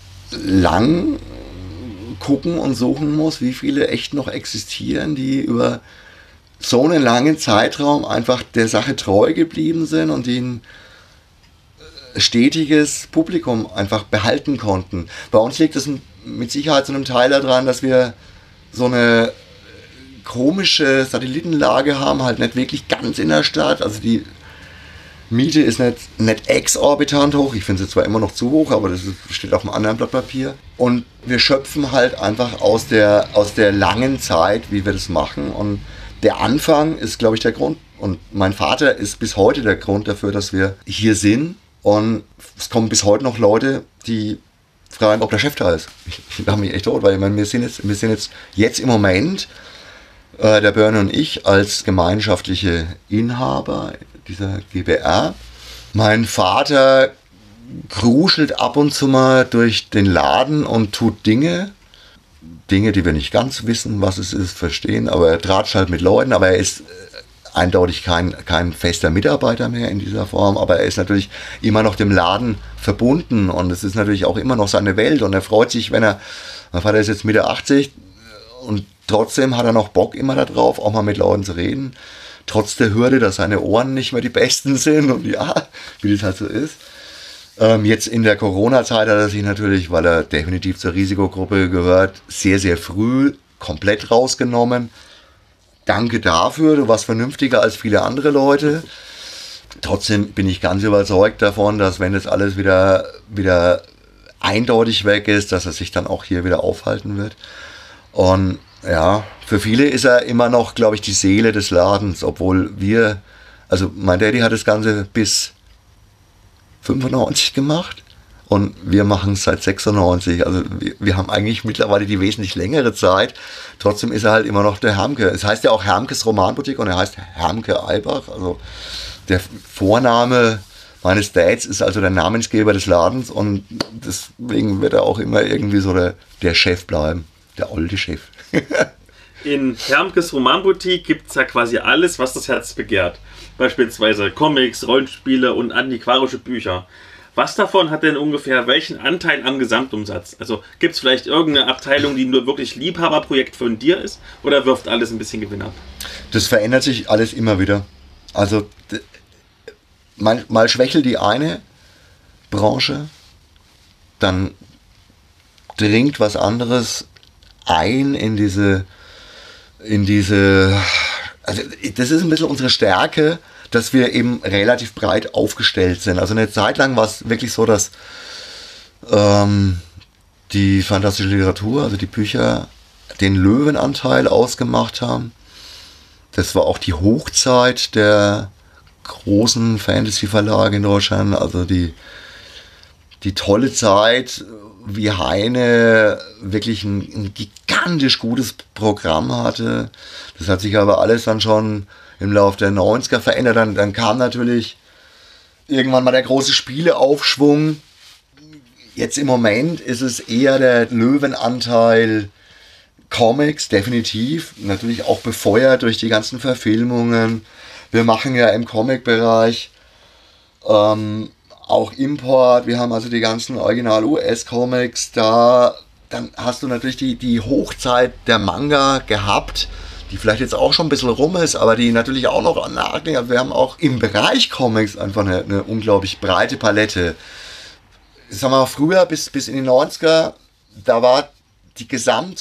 lang gucken und suchen muss, wie viele echt noch existieren, die über so einen langen Zeitraum einfach der Sache treu geblieben sind und die ein stetiges Publikum einfach behalten konnten. Bei uns liegt es mit Sicherheit zu einem Teil daran, dass wir so eine komische Satellitenlage haben, halt nicht wirklich ganz in der Stadt. Also die Miete ist nicht exorbitant hoch. Ich finde sie zwar immer noch zu hoch, aber das steht auf einem anderen Blatt Papier. Und wir schöpfen halt einfach aus der langen Zeit, wie wir das machen. Und der Anfang ist, glaube ich, der Grund. Und mein Vater ist bis heute der Grund dafür, dass wir hier sind. Und es kommen bis heute noch Leute, die fragen, ob der Chef da ist. Ich lache mich echt tot, weil ich meine, wir sind jetzt im Moment, der Bernie und ich, als gemeinschaftliche Inhaber dieser GbR. Mein Vater gruschelt ab und zu mal durch den Laden und tut Dinge, die wir nicht ganz wissen, was es ist, verstehen, aber er tratscht halt mit Leuten, aber er ist eindeutig kein fester Mitarbeiter mehr in dieser Form, aber er ist natürlich immer noch dem Laden verbunden und es ist natürlich auch immer noch seine Welt und er freut sich, mein Vater ist jetzt Mitte 80 und trotzdem hat er noch Bock immer darauf, auch mal mit Leuten zu reden, trotz der Hürde, dass seine Ohren nicht mehr die besten sind und ja, wie das halt so ist. Jetzt in der Corona-Zeit hat er sich natürlich, weil er definitiv zur Risikogruppe gehört, sehr, sehr früh komplett rausgenommen. Danke dafür, du warst vernünftiger als viele andere Leute. Trotzdem bin ich ganz überzeugt davon, dass wenn das alles wieder eindeutig weg ist, dass er sich dann auch hier wieder aufhalten wird. Und ja, für viele ist er immer noch, glaube ich, die Seele des Ladens, obwohl also mein Daddy hat das Ganze bis 95 gemacht und wir machen es seit 96. Also wir haben eigentlich mittlerweile die wesentlich längere Zeit. Trotzdem ist er halt immer noch der Hermke. Es heißt ja auch Hermkes Romanboutique und er heißt Hermke Eibach. Also der Vorname meines Dads ist also der Namensgeber des Ladens und deswegen wird er auch immer irgendwie so der Chef bleiben. Der alte Chef. In Hermkes Romanboutique gibt es ja quasi alles, was das Herz begehrt. Beispielsweise Comics, Rollenspiele und antiquarische Bücher. Was davon hat denn ungefähr welchen Anteil am Gesamtumsatz? Also gibt es vielleicht irgendeine Abteilung, die nur wirklich Liebhaberprojekt von dir ist oder wirft alles ein bisschen Gewinn ab? Das verändert sich alles immer wieder. Also mal schwächelt die eine Branche, dann dringt was anderes ein in diese, also das ist ein bisschen unsere Stärke, dass wir eben relativ breit aufgestellt sind. Also eine Zeit lang war es wirklich so, dass die fantastische Literatur, also die Bücher, den Löwenanteil ausgemacht haben. Das war auch die Hochzeit der großen Fantasy-Verlage in Deutschland, also die tolle Zeit, wie Heine wirklich ein gigantisch gutes Programm hatte. Das hat sich aber alles dann schon im Laufe der 90er verändert. Dann kam natürlich irgendwann mal der große Spieleaufschwung. Jetzt im Moment ist es eher der Löwenanteil Comics, definitiv. Natürlich auch befeuert durch die ganzen Verfilmungen. Wir machen ja im Comic-Bereich auch Import. Wir haben also die ganzen Original-US-Comics da. Dann hast du natürlich die Hochzeit der Manga gehabt, die vielleicht jetzt auch schon ein bisschen rum ist, aber die natürlich auch noch nachdenken. Also wir haben auch im Bereich Comics einfach eine unglaublich breite Palette. Ich sag mal, früher bis in die 90er, da war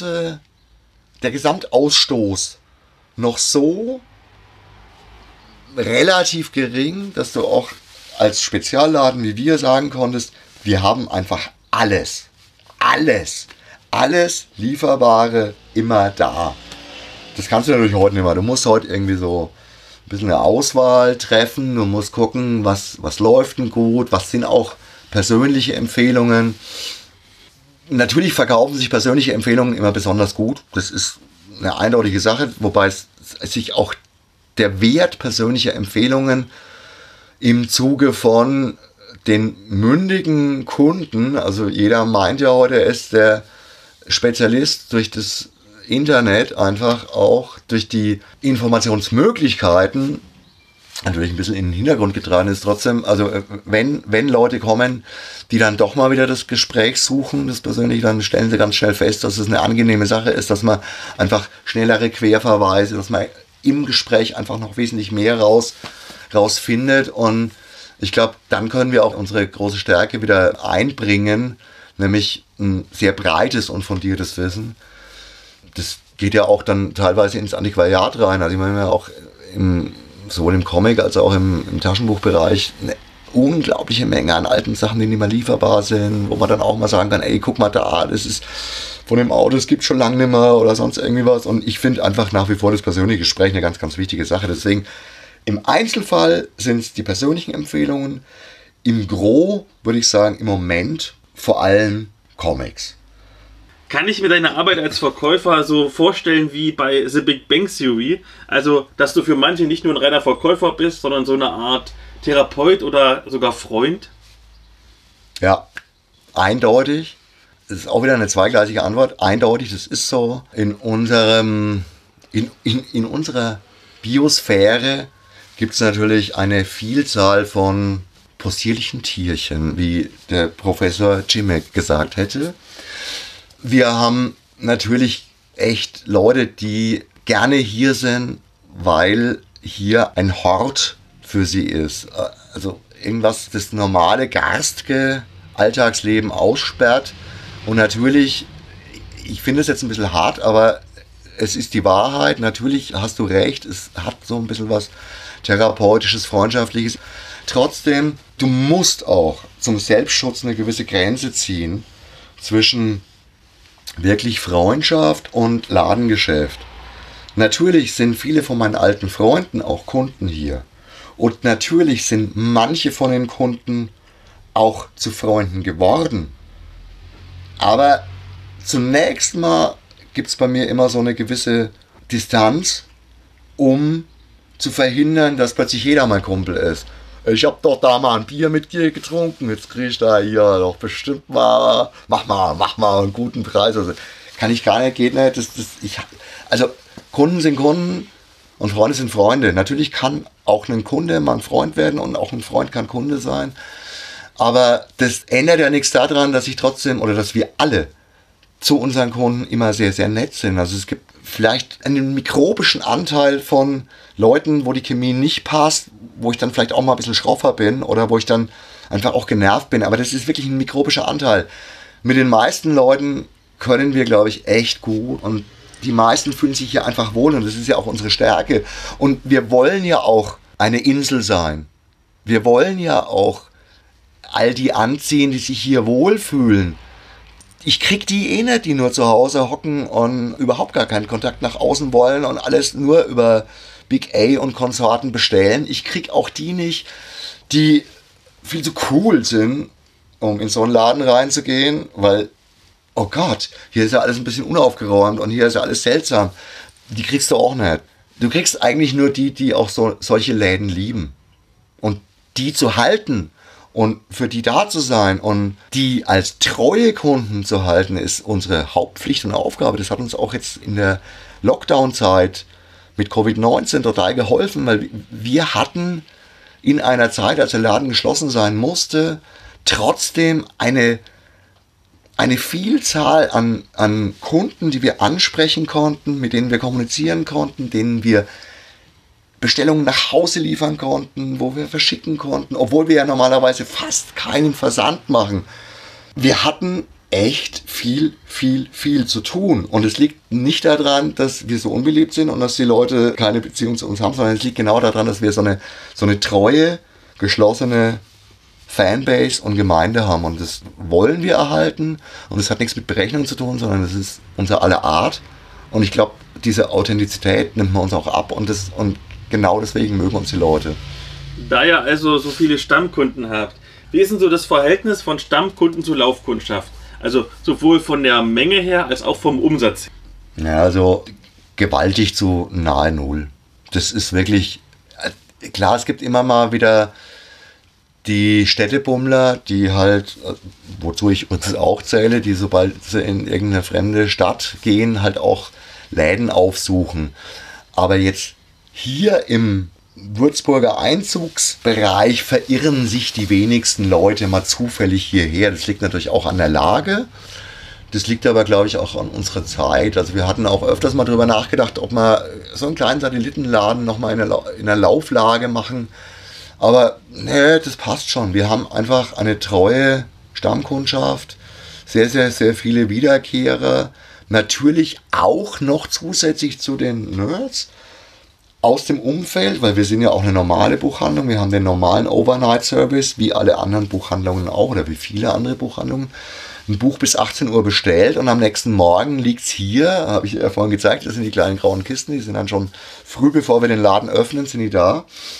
der Gesamtausstoß noch so relativ gering, dass du auch als Spezialladen wie wir sagen konntest, wir haben einfach alles Lieferbare immer da. Das kannst du natürlich heute nicht mehr. Du musst heute irgendwie so ein bisschen eine Auswahl treffen. Du musst gucken, was läuft denn gut, was sind auch persönliche Empfehlungen. Natürlich verkaufen sich persönliche Empfehlungen immer besonders gut. Das ist eine eindeutige Sache, wobei es sich auch der Wert persönlicher Empfehlungen im Zuge von den mündigen Kunden, also jeder meint ja heute, er ist der Spezialist durch das Internet, einfach auch durch die Informationsmöglichkeiten, natürlich ein bisschen in den Hintergrund getragen ist trotzdem, also wenn Leute kommen, die dann doch mal wieder das Gespräch suchen, das persönlich, dann stellen sie ganz schnell fest, dass es eine angenehme Sache ist, dass man einfach schnellere Querverweise, dass man im Gespräch einfach noch wesentlich mehr rausfindet, und ich glaube, dann können wir auch unsere große Stärke wieder einbringen, nämlich ein sehr breites und fundiertes Wissen. Das geht ja auch dann teilweise ins Antiquariat rein. Also ich meine ja auch sowohl im Comic als auch im Taschenbuchbereich eine unglaubliche Menge an alten Sachen, die nicht mehr lieferbar sind, wo man dann auch mal sagen kann, ey, guck mal da, das ist von dem Auto, das gibt es schon lange nicht mehr oder sonst irgendwie was. Und ich finde einfach nach wie vor das persönliche Gespräch eine ganz, ganz wichtige Sache. Deswegen im Einzelfall sind es die persönlichen Empfehlungen. Im Gros würde ich sagen, im Moment vor allem Comics. Kann ich mir deine Arbeit als Verkäufer so vorstellen wie bei The Big Bang Theory? Also, dass du für manche nicht nur ein reiner Verkäufer bist, sondern so eine Art Therapeut oder sogar Freund? Ja, eindeutig. Das ist auch wieder eine zweigleisige Antwort. Eindeutig, das ist so. In unserer Biosphäre gibt es natürlich eine Vielzahl von possierlichen Tierchen, wie der Professor Cimek gesagt hätte. Wir haben natürlich echt Leute, die gerne hier sind, weil hier ein Hort für sie ist. Also irgendwas, das normale, garstige Alltagsleben aussperrt. Und natürlich, ich finde es jetzt ein bisschen hart, aber es ist die Wahrheit. Natürlich hast du recht, es hat so ein bisschen was Therapeutisches, Freundschaftliches. Trotzdem, du musst auch zum Selbstschutz eine gewisse Grenze ziehen zwischen wirklich Freundschaft und Ladengeschäft. Natürlich sind viele von meinen alten Freunden auch Kunden hier. Und natürlich sind manche von den Kunden auch zu Freunden geworden. Aber zunächst mal gibt es bei mir immer so eine gewisse Distanz, um zu verhindern, dass plötzlich jeder mein Kumpel ist. Ich hab doch da mal ein Bier mit dir getrunken, jetzt krieg ich da hier doch bestimmt mal, mach mal einen guten Preis. Also, kann ich gar nicht, geht nicht. Also Kunden sind Kunden und Freunde sind Freunde. Natürlich kann auch ein Kunde mal ein Freund werden und auch ein Freund kann Kunde sein. Aber das ändert ja nichts daran, dass ich trotzdem, oder dass wir alle zu unseren Kunden immer sehr, sehr nett sind. Also es gibt vielleicht einen mikrobischen Anteil von Leuten, wo die Chemie nicht passt, wo ich dann vielleicht auch mal ein bisschen schroffer bin oder wo ich dann einfach auch genervt bin. Aber das ist wirklich ein mikrobischer Anteil. Mit den meisten Leuten können wir, glaube ich, echt gut, und die meisten fühlen sich hier einfach wohl, und das ist ja auch unsere Stärke. Und wir wollen ja auch eine Insel sein. Wir wollen ja auch all die anziehen, die sich hier wohlfühlen. Ich krieg die nicht, die nur zu Hause hocken und überhaupt gar keinen Kontakt nach außen wollen und alles nur über Big A und Konsorten bestellen. Ich krieg auch die nicht, die viel zu cool sind, um in so einen Laden reinzugehen, weil, oh Gott, hier ist ja alles ein bisschen unaufgeräumt und hier ist ja alles seltsam. Die kriegst du auch nicht. Du kriegst eigentlich nur die auch solche Läden lieben. Und die zu halten und für die da zu sein und die als treue Kunden zu halten, ist unsere Hauptpflicht und Aufgabe. Das hat uns auch jetzt in der Lockdown-Zeit mit Covid-19 total geholfen, weil wir hatten in einer Zeit, als der Laden geschlossen sein musste, trotzdem eine Vielzahl an Kunden, die wir ansprechen konnten, mit denen wir kommunizieren konnten, denen wir Bestellungen nach Hause liefern konnten, wo wir verschicken konnten, obwohl wir ja normalerweise fast keinen Versand machen. Wir hatten echt viel, viel, viel zu tun. Und es liegt nicht daran, dass wir so unbeliebt sind und dass die Leute keine Beziehung zu uns haben, sondern es liegt genau daran, dass wir so eine treue, geschlossene Fanbase und Gemeinde haben. Und das wollen wir erhalten. Und es hat nichts mit Berechnung zu tun, sondern es ist unser aller Art. Und ich glaube, diese Authentizität nimmt man uns auch ab. Und genau deswegen mögen uns die Leute. Da ihr also so viele Stammkunden habt, wie ist denn so das Verhältnis von Stammkunden zu Laufkundschaft? Also sowohl von der Menge her als auch vom Umsatz. Ja, also gewaltig zu nahe Null. Das ist wirklich, klar, es gibt immer mal wieder die Städtebummler, die halt, wozu ich uns auch zähle, die sobald sie in irgendeine fremde Stadt gehen, halt auch Läden aufsuchen. Aber jetzt hier im Würzburger Einzugsbereich verirren sich die wenigsten Leute mal zufällig hierher. Das liegt natürlich auch an der Lage. Das liegt aber, glaube ich, auch an unserer Zeit. Also wir hatten auch öfters mal darüber nachgedacht, ob wir so einen kleinen Satellitenladen nochmal in der Lauflage machen. Aber nee, das passt schon. Wir haben einfach eine treue Stammkundschaft, sehr, sehr, sehr viele Wiederkehrer. Natürlich auch noch zusätzlich zu den Nerds aus dem Umfeld, weil wir sind ja auch eine normale Buchhandlung. Wir haben den normalen Overnight-Service, wie alle anderen Buchhandlungen auch, oder wie viele andere Buchhandlungen. Ein Buch bis 18 Uhr bestellt und am nächsten Morgen liegt es hier, habe ich ja vorhin gezeigt, das sind die kleinen grauen Kisten, die sind dann schon früh, bevor wir den Laden öffnen, sind die da.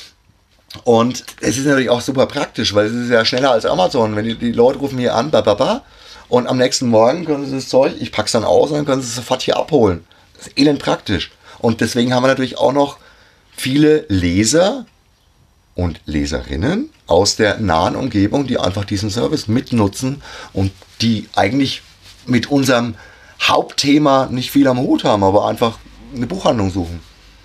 Und es ist natürlich auch super praktisch, weil es ist ja schneller als Amazon. Wenn die Leute rufen hier an, und am nächsten Morgen können sie das Zeug, ich packe es dann aus und dann können sie es sofort hier abholen. Das ist elend praktisch. Und deswegen haben wir natürlich auch noch viele Leser und Leserinnen aus der nahen Umgebung, die einfach diesen Service mitnutzen und die eigentlich mit unserem Hauptthema nicht viel am Hut haben, aber einfach eine Buchhandlung suchen.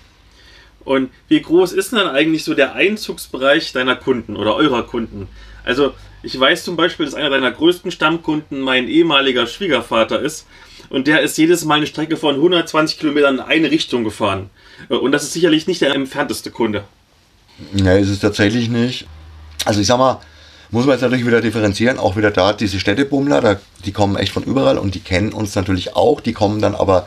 Und wie groß ist denn eigentlich so der Einzugsbereich deiner Kunden oder eurer Kunden? Also ich weiß zum Beispiel, dass einer deiner größten Stammkunden mein ehemaliger Schwiegervater ist und der ist jedes Mal eine Strecke von 120 Kilometern in eine Richtung gefahren. Und das ist sicherlich nicht der entfernteste Kunde. Ja, ist es tatsächlich nicht. Also ich sag mal, muss man jetzt natürlich wieder differenzieren, auch wieder da diese Städtebummler, die kommen echt von überall und die kennen uns natürlich auch, die kommen dann aber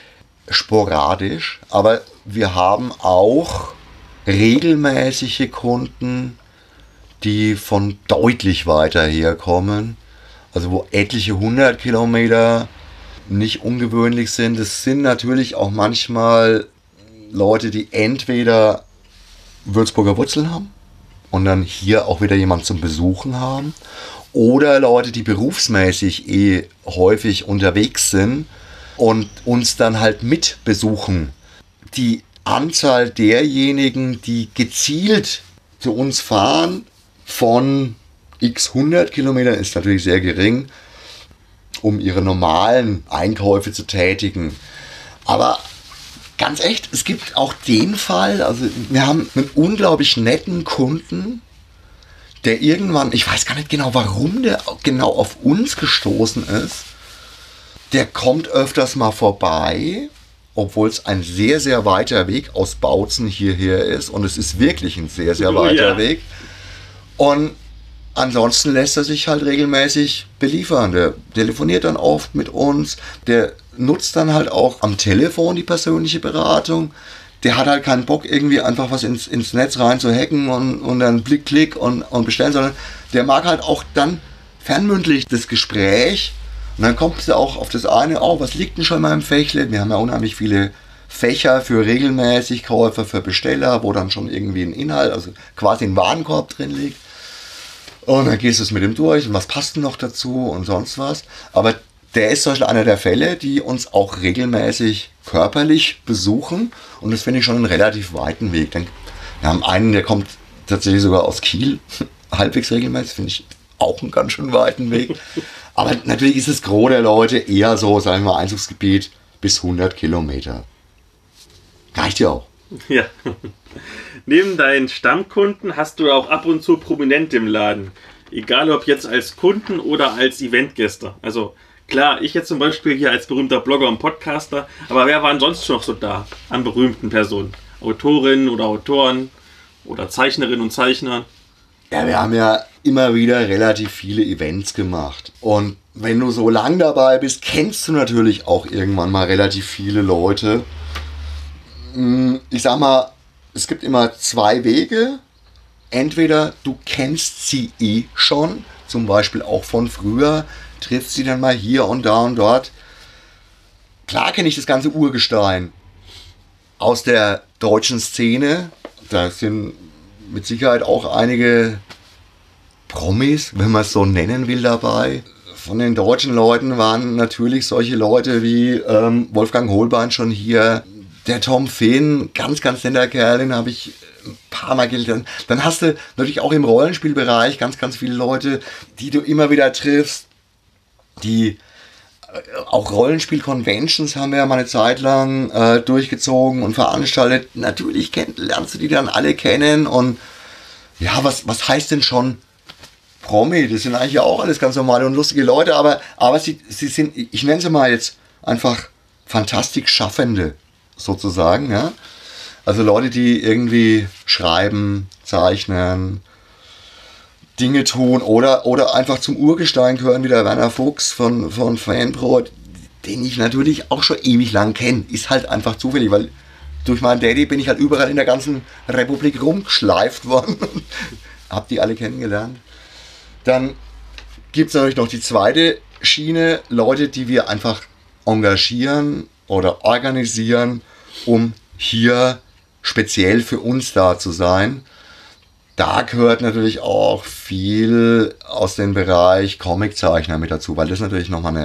sporadisch, aber wir haben auch regelmäßige Kunden, die von deutlich weiter herkommen, also wo etliche 100 Kilometer nicht ungewöhnlich sind. Es sind natürlich auch manchmal Leute, die entweder Würzburger Wurzeln haben und dann hier auch wieder jemand zum Besuchen haben oder Leute, die berufsmäßig häufig unterwegs sind und uns dann halt mit besuchen. Die Anzahl derjenigen, die gezielt zu uns fahren, von x 100 Kilometern ist natürlich sehr gering, um ihre normalen Einkäufe zu tätigen. Aber ganz echt, es gibt auch den Fall, also wir haben einen unglaublich netten Kunden, der irgendwann, ich weiß gar nicht genau, warum der genau auf uns gestoßen ist, der kommt öfters mal vorbei, obwohl es ein sehr, sehr weiter Weg aus Bautzen hierher ist. Und es ist wirklich ein sehr, sehr weiter Weg. Und ansonsten lässt er sich halt regelmäßig beliefern. Der telefoniert dann oft mit uns. Der nutzt dann halt auch am Telefon die persönliche Beratung. Der hat halt keinen Bock, irgendwie einfach was ins Netz rein zu hacken und dann Klick und bestellen, sondern der mag halt auch dann fernmündlich das Gespräch. Und dann kommt es ja auch auf das eine, was liegt denn schon mal im Fächle? Wir haben ja unheimlich viele Fächer für regelmäßig Käufer, für Besteller, wo dann schon irgendwie ein Inhalt, also quasi ein Warenkorb drin liegt. Und dann gehst du es mit ihm durch und was passt denn noch dazu und sonst was. Aber der ist zum Beispiel einer der Fälle, die uns auch regelmäßig körperlich besuchen. Und das finde ich schon einen relativ weiten Weg. Wir haben einen, der kommt tatsächlich sogar aus Kiel, halbwegs regelmäßig, finde ich auch einen ganz schön weiten Weg. Aber natürlich ist das Gros der Leute eher so, sagen wir mal, Einzugsgebiet bis 100 Kilometer. Reicht ja auch. Ja. Neben deinen Stammkunden hast du auch ab und zu Prominente im Laden. Egal ob jetzt als Kunden oder als Eventgäste. Also klar, ich jetzt zum Beispiel hier als berühmter Blogger und Podcaster, aber wer war denn sonst noch so da an berühmten Personen? Autorinnen oder Autoren oder Zeichnerinnen und Zeichner? Ja, wir haben ja immer wieder relativ viele Events gemacht. Und wenn du so lang dabei bist, kennst du natürlich auch irgendwann mal relativ viele Leute. Ich sag mal, es gibt immer zwei Wege. Entweder du kennst sie eh schon, zum Beispiel auch von früher, triffst sie dann mal hier und da und dort. Klar kenne ich das ganze Urgestein aus der deutschen Szene. Da sind mit Sicherheit auch einige Promis, wenn man es so nennen will, dabei. Von den deutschen Leuten waren natürlich solche Leute wie Wolfgang Hohlbein schon hier. Der Tom Finn, ganz, ganz netter Kerl, den habe ich ein paar Mal gelernt. Dann hast du natürlich auch im Rollenspielbereich ganz, ganz viele Leute, die du immer wieder triffst. Die auch Rollenspiel-Conventions haben wir ja mal eine Zeit lang durchgezogen und veranstaltet. Natürlich lernst du die dann alle kennen. Und ja, was heißt denn schon Promi? Das sind eigentlich ja auch alles ganz normale und lustige Leute, aber sie sind, ich nenne sie mal jetzt einfach fantastisch Schaffende, sozusagen, ja. Also Leute, die irgendwie schreiben, zeichnen, Dinge tun oder einfach zum Urgestein gehören, wie der Werner Fuchs von Fanpro, den ich natürlich auch schon ewig lang kenne. Ist halt einfach zufällig, weil durch meinen Daddy bin ich halt überall in der ganzen Republik rumgeschleift worden. Hab die alle kennengelernt. Dann gibt es natürlich noch die zweite Schiene, Leute, die wir einfach engagieren oder organisieren, um hier speziell für uns da zu sein. Da gehört natürlich auch viel aus dem Bereich Comiczeichner mit dazu, weil das natürlich nochmal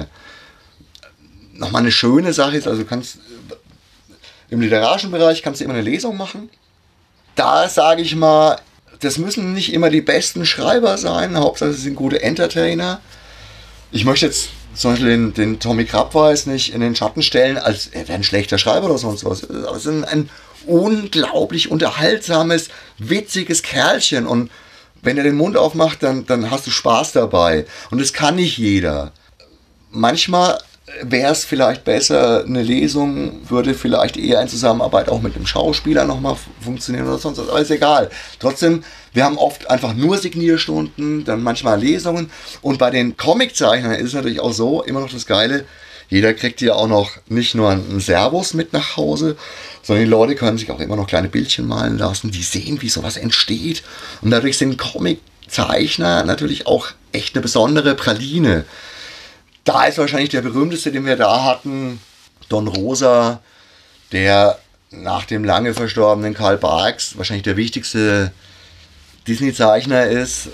eine schöne Sache ist. Also du kannst im literarischen Bereich kannst du immer eine Lesung machen. Da sage ich mal, das müssen nicht immer die besten Schreiber sein, Hauptsache sie sind gute Entertainer. Ich möchte jetzt zum Beispiel den Tommy Krabweis nicht in den Schatten stellen, als er wäre ein schlechter Schreiber oder sonst was. Aber es ist ein unglaublich unterhaltsames, witziges Kerlchen. Und wenn er den Mund aufmacht, dann hast du Spaß dabei. Und das kann nicht jeder. Manchmal wäre es vielleicht besser, eine Lesung würde vielleicht eher in Zusammenarbeit auch mit einem Schauspieler nochmal funktionieren oder sonst was, aber ist egal. Trotzdem, wir haben oft einfach nur Signierstunden, dann manchmal Lesungen und bei den Comiczeichnern ist es natürlich auch so, immer noch das Geile, jeder kriegt ja auch noch nicht nur einen Servus mit nach Hause, sondern die Leute können sich auch immer noch kleine Bildchen malen lassen, die sehen, wie sowas entsteht und dadurch sind Comiczeichner natürlich auch echt eine besondere Praline. Da ist wahrscheinlich der berühmteste, den wir da hatten, Don Rosa, der nach dem lange verstorbenen Karl Barks wahrscheinlich der wichtigste Disney-Zeichner ist.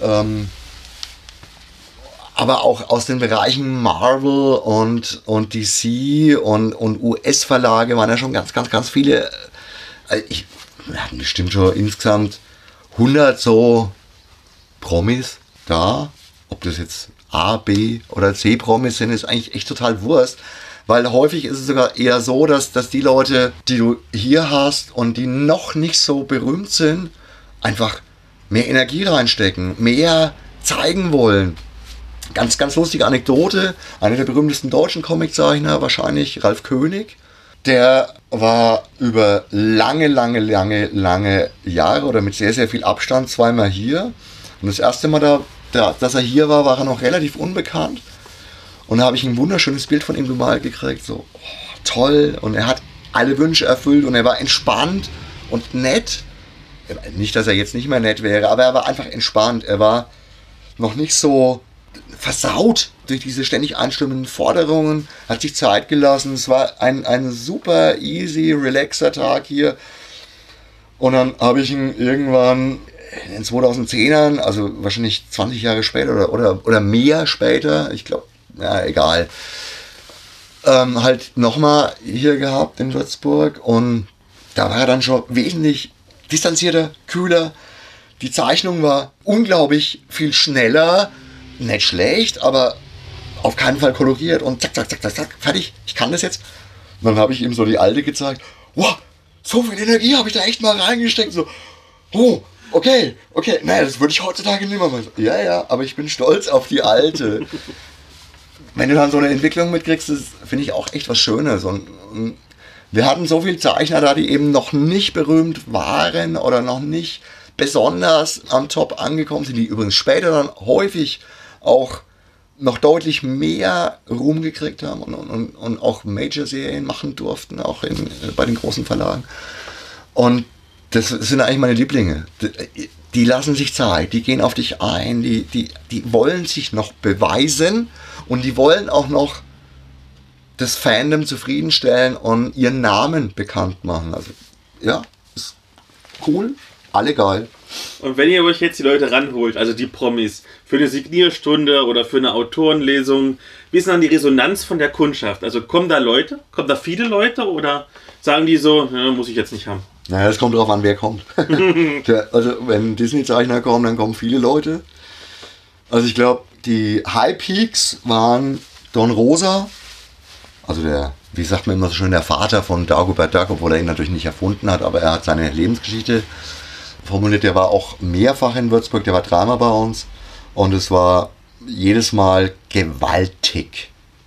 Aber auch aus den Bereichen Marvel und DC und US-Verlage waren ja schon ganz, ganz, ganz viele. Wir hatten bestimmt schon insgesamt 100 so Promis da. Ob das jetzt A, B oder C Promis sind, ist eigentlich echt total Wurst. Weil häufig ist es sogar eher so, dass die Leute, die du hier hast und die noch nicht so berühmt sind, einfach mehr Energie reinstecken, mehr zeigen wollen. Ganz, ganz lustige Anekdote. Einer der berühmtesten deutschen Comiczeichner, wahrscheinlich Ralf König. Der war über lange Jahre oder mit sehr, sehr viel Abstand zweimal hier. Und das erste Mal dass er hier war, war er noch relativ unbekannt. Und da habe ich ein wunderschönes Bild von ihm gemalt gekriegt. So, oh, toll. Und er hat alle Wünsche erfüllt und er war entspannt und nett. Nicht, dass er jetzt nicht mehr nett wäre, aber er war einfach entspannt. Er war noch nicht so versaut durch diese ständig einstimmenden Forderungen, hat sich Zeit gelassen. Es war ein super easy, relaxer Tag hier. Und dann habe ich ihn irgendwann in den 2010ern, also wahrscheinlich 20 Jahre später oder mehr später, ich glaube, ja, egal, halt nochmal hier gehabt in Würzburg und da war er dann schon wesentlich distanzierter, kühler. Die Zeichnung war unglaublich viel schneller, nicht schlecht, aber auf keinen Fall koloriert und zack, zack, zack, zack, zack, fertig, ich kann das jetzt. Und dann habe ich ihm so die alte gezeigt, wow, so viel Energie habe ich da echt mal reingesteckt, so, oh, okay, naja, das würde ich heutzutage nicht mehr machen. Ja, aber ich bin stolz auf die alte. Wenn du dann so eine Entwicklung mitkriegst, das finde ich auch echt was Schönes. Und wir hatten so viele Zeichner da, die eben noch nicht berühmt waren oder noch nicht besonders am Top angekommen sind, die übrigens später dann häufig auch noch deutlich mehr Ruhm gekriegt haben und auch Major-Serien machen durften, auch bei den großen Verlagen. Und das sind eigentlich meine Lieblinge. Die lassen sich Zeit, die gehen auf dich ein, die wollen sich noch beweisen und die wollen auch noch das Fandom zufriedenstellen und ihren Namen bekannt machen. Also ja, ist cool, alle geil. Und wenn ihr euch jetzt die Leute ranholt, also die Promis, für eine Signierstunde oder für eine Autorenlesung, wie ist dann die Resonanz von der Kundschaft? Also kommen da viele Leute oder sagen die so, ja, muss ich jetzt nicht haben? Naja, es kommt drauf an, wer kommt. Also wenn Disney-Zeichner kommen, dann kommen viele Leute. Also ich glaube, die High Peaks waren Don Rosa, also wie sagt man immer so schön, der Vater von Dagobert Duck, obwohl er ihn natürlich nicht erfunden hat, aber er hat seine Lebensgeschichte formuliert. Der war auch mehrfach in Würzburg, der war dreimal bei uns und es war jedes Mal gewaltig.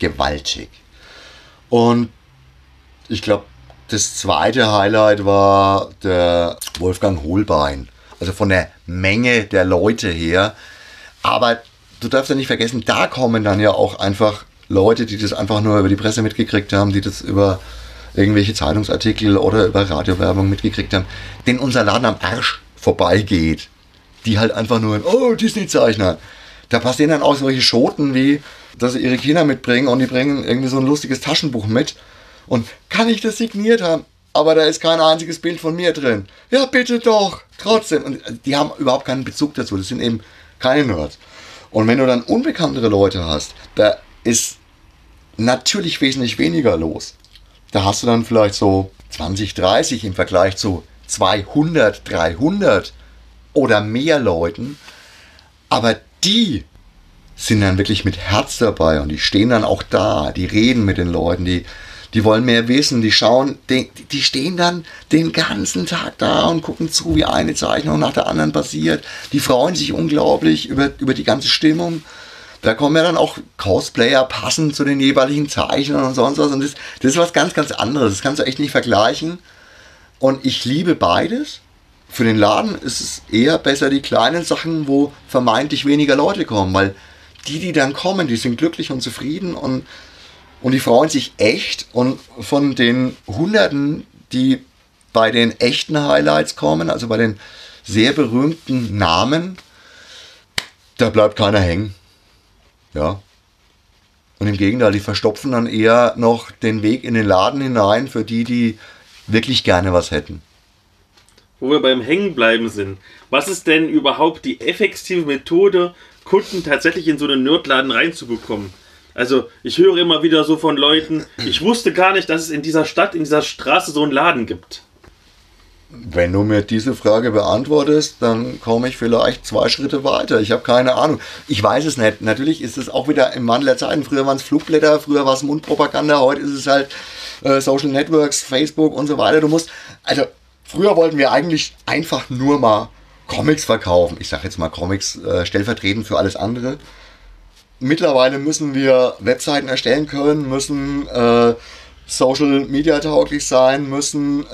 Und ich glaube, das zweite Highlight war der Wolfgang Hohlbein, also von der Menge der Leute her. Aber du darfst ja nicht vergessen, da kommen dann ja auch einfach Leute, die das einfach nur über die Presse mitgekriegt haben, die das über irgendwelche Zeitungsartikel oder über Radiowerbung mitgekriegt haben, denen unser Laden am Arsch vorbeigeht. Die halt einfach nur, oh, Disney-Zeichner. Da passieren dann auch solche Schoten wie, dass sie ihre Kinder mitbringen und die bringen irgendwie so ein lustiges Taschenbuch mit. Und kann ich das signiert haben? Aber da ist kein einziges Bild von mir drin. Ja, bitte doch. Trotzdem. Und die haben überhaupt keinen Bezug dazu. Das sind eben keine Nerds. Und wenn du dann unbekanntere Leute hast, da ist natürlich wesentlich weniger los. Da hast du dann vielleicht so 20, 30 im Vergleich zu 200, 300 oder mehr Leuten. Aber die sind dann wirklich mit Herz dabei und die stehen dann auch da, die reden mit den Leuten, die wollen mehr wissen, die schauen, die stehen dann den ganzen Tag da und gucken zu, wie eine Zeichnung nach der anderen passiert. Die freuen sich unglaublich über die ganze Stimmung. Da kommen ja dann auch Cosplayer passend zu den jeweiligen Zeichnern und sonst was. Und das ist was ganz, ganz anderes. Das kannst du echt nicht vergleichen. Und ich liebe beides. Für den Laden ist es eher besser die kleinen Sachen, wo vermeintlich weniger Leute kommen. Weil die dann kommen, die sind glücklich und zufrieden und die freuen sich echt. Und von den Hunderten, die bei den echten Highlights kommen, also bei den sehr berühmten Namen, da bleibt keiner hängen. Ja. Und im Gegenteil, die verstopfen dann eher noch den Weg in den Laden hinein für die wirklich gerne was hätten. Wo wir beim Hängenbleiben sind, was ist denn überhaupt die effektive Methode, Kunden tatsächlich in so einen Nerdladen reinzubekommen? Also ich höre immer wieder so von Leuten, ich wusste gar nicht, dass es in dieser Stadt, in dieser Straße so einen Laden gibt. Wenn du mir diese Frage beantwortest, dann komme ich vielleicht 2 Schritte weiter. Ich habe keine Ahnung. Ich weiß es nicht. Natürlich ist es auch wieder im Wandel der Zeiten. Früher waren es Flugblätter, früher war es Mundpropaganda, heute ist es halt Social Networks, Facebook und so weiter. Früher wollten wir eigentlich einfach nur mal Comics verkaufen. Ich sage jetzt mal Comics stellvertretend für alles andere. Mittlerweile müssen wir Webseiten erstellen können, müssen Social Media tauglich sein, müssen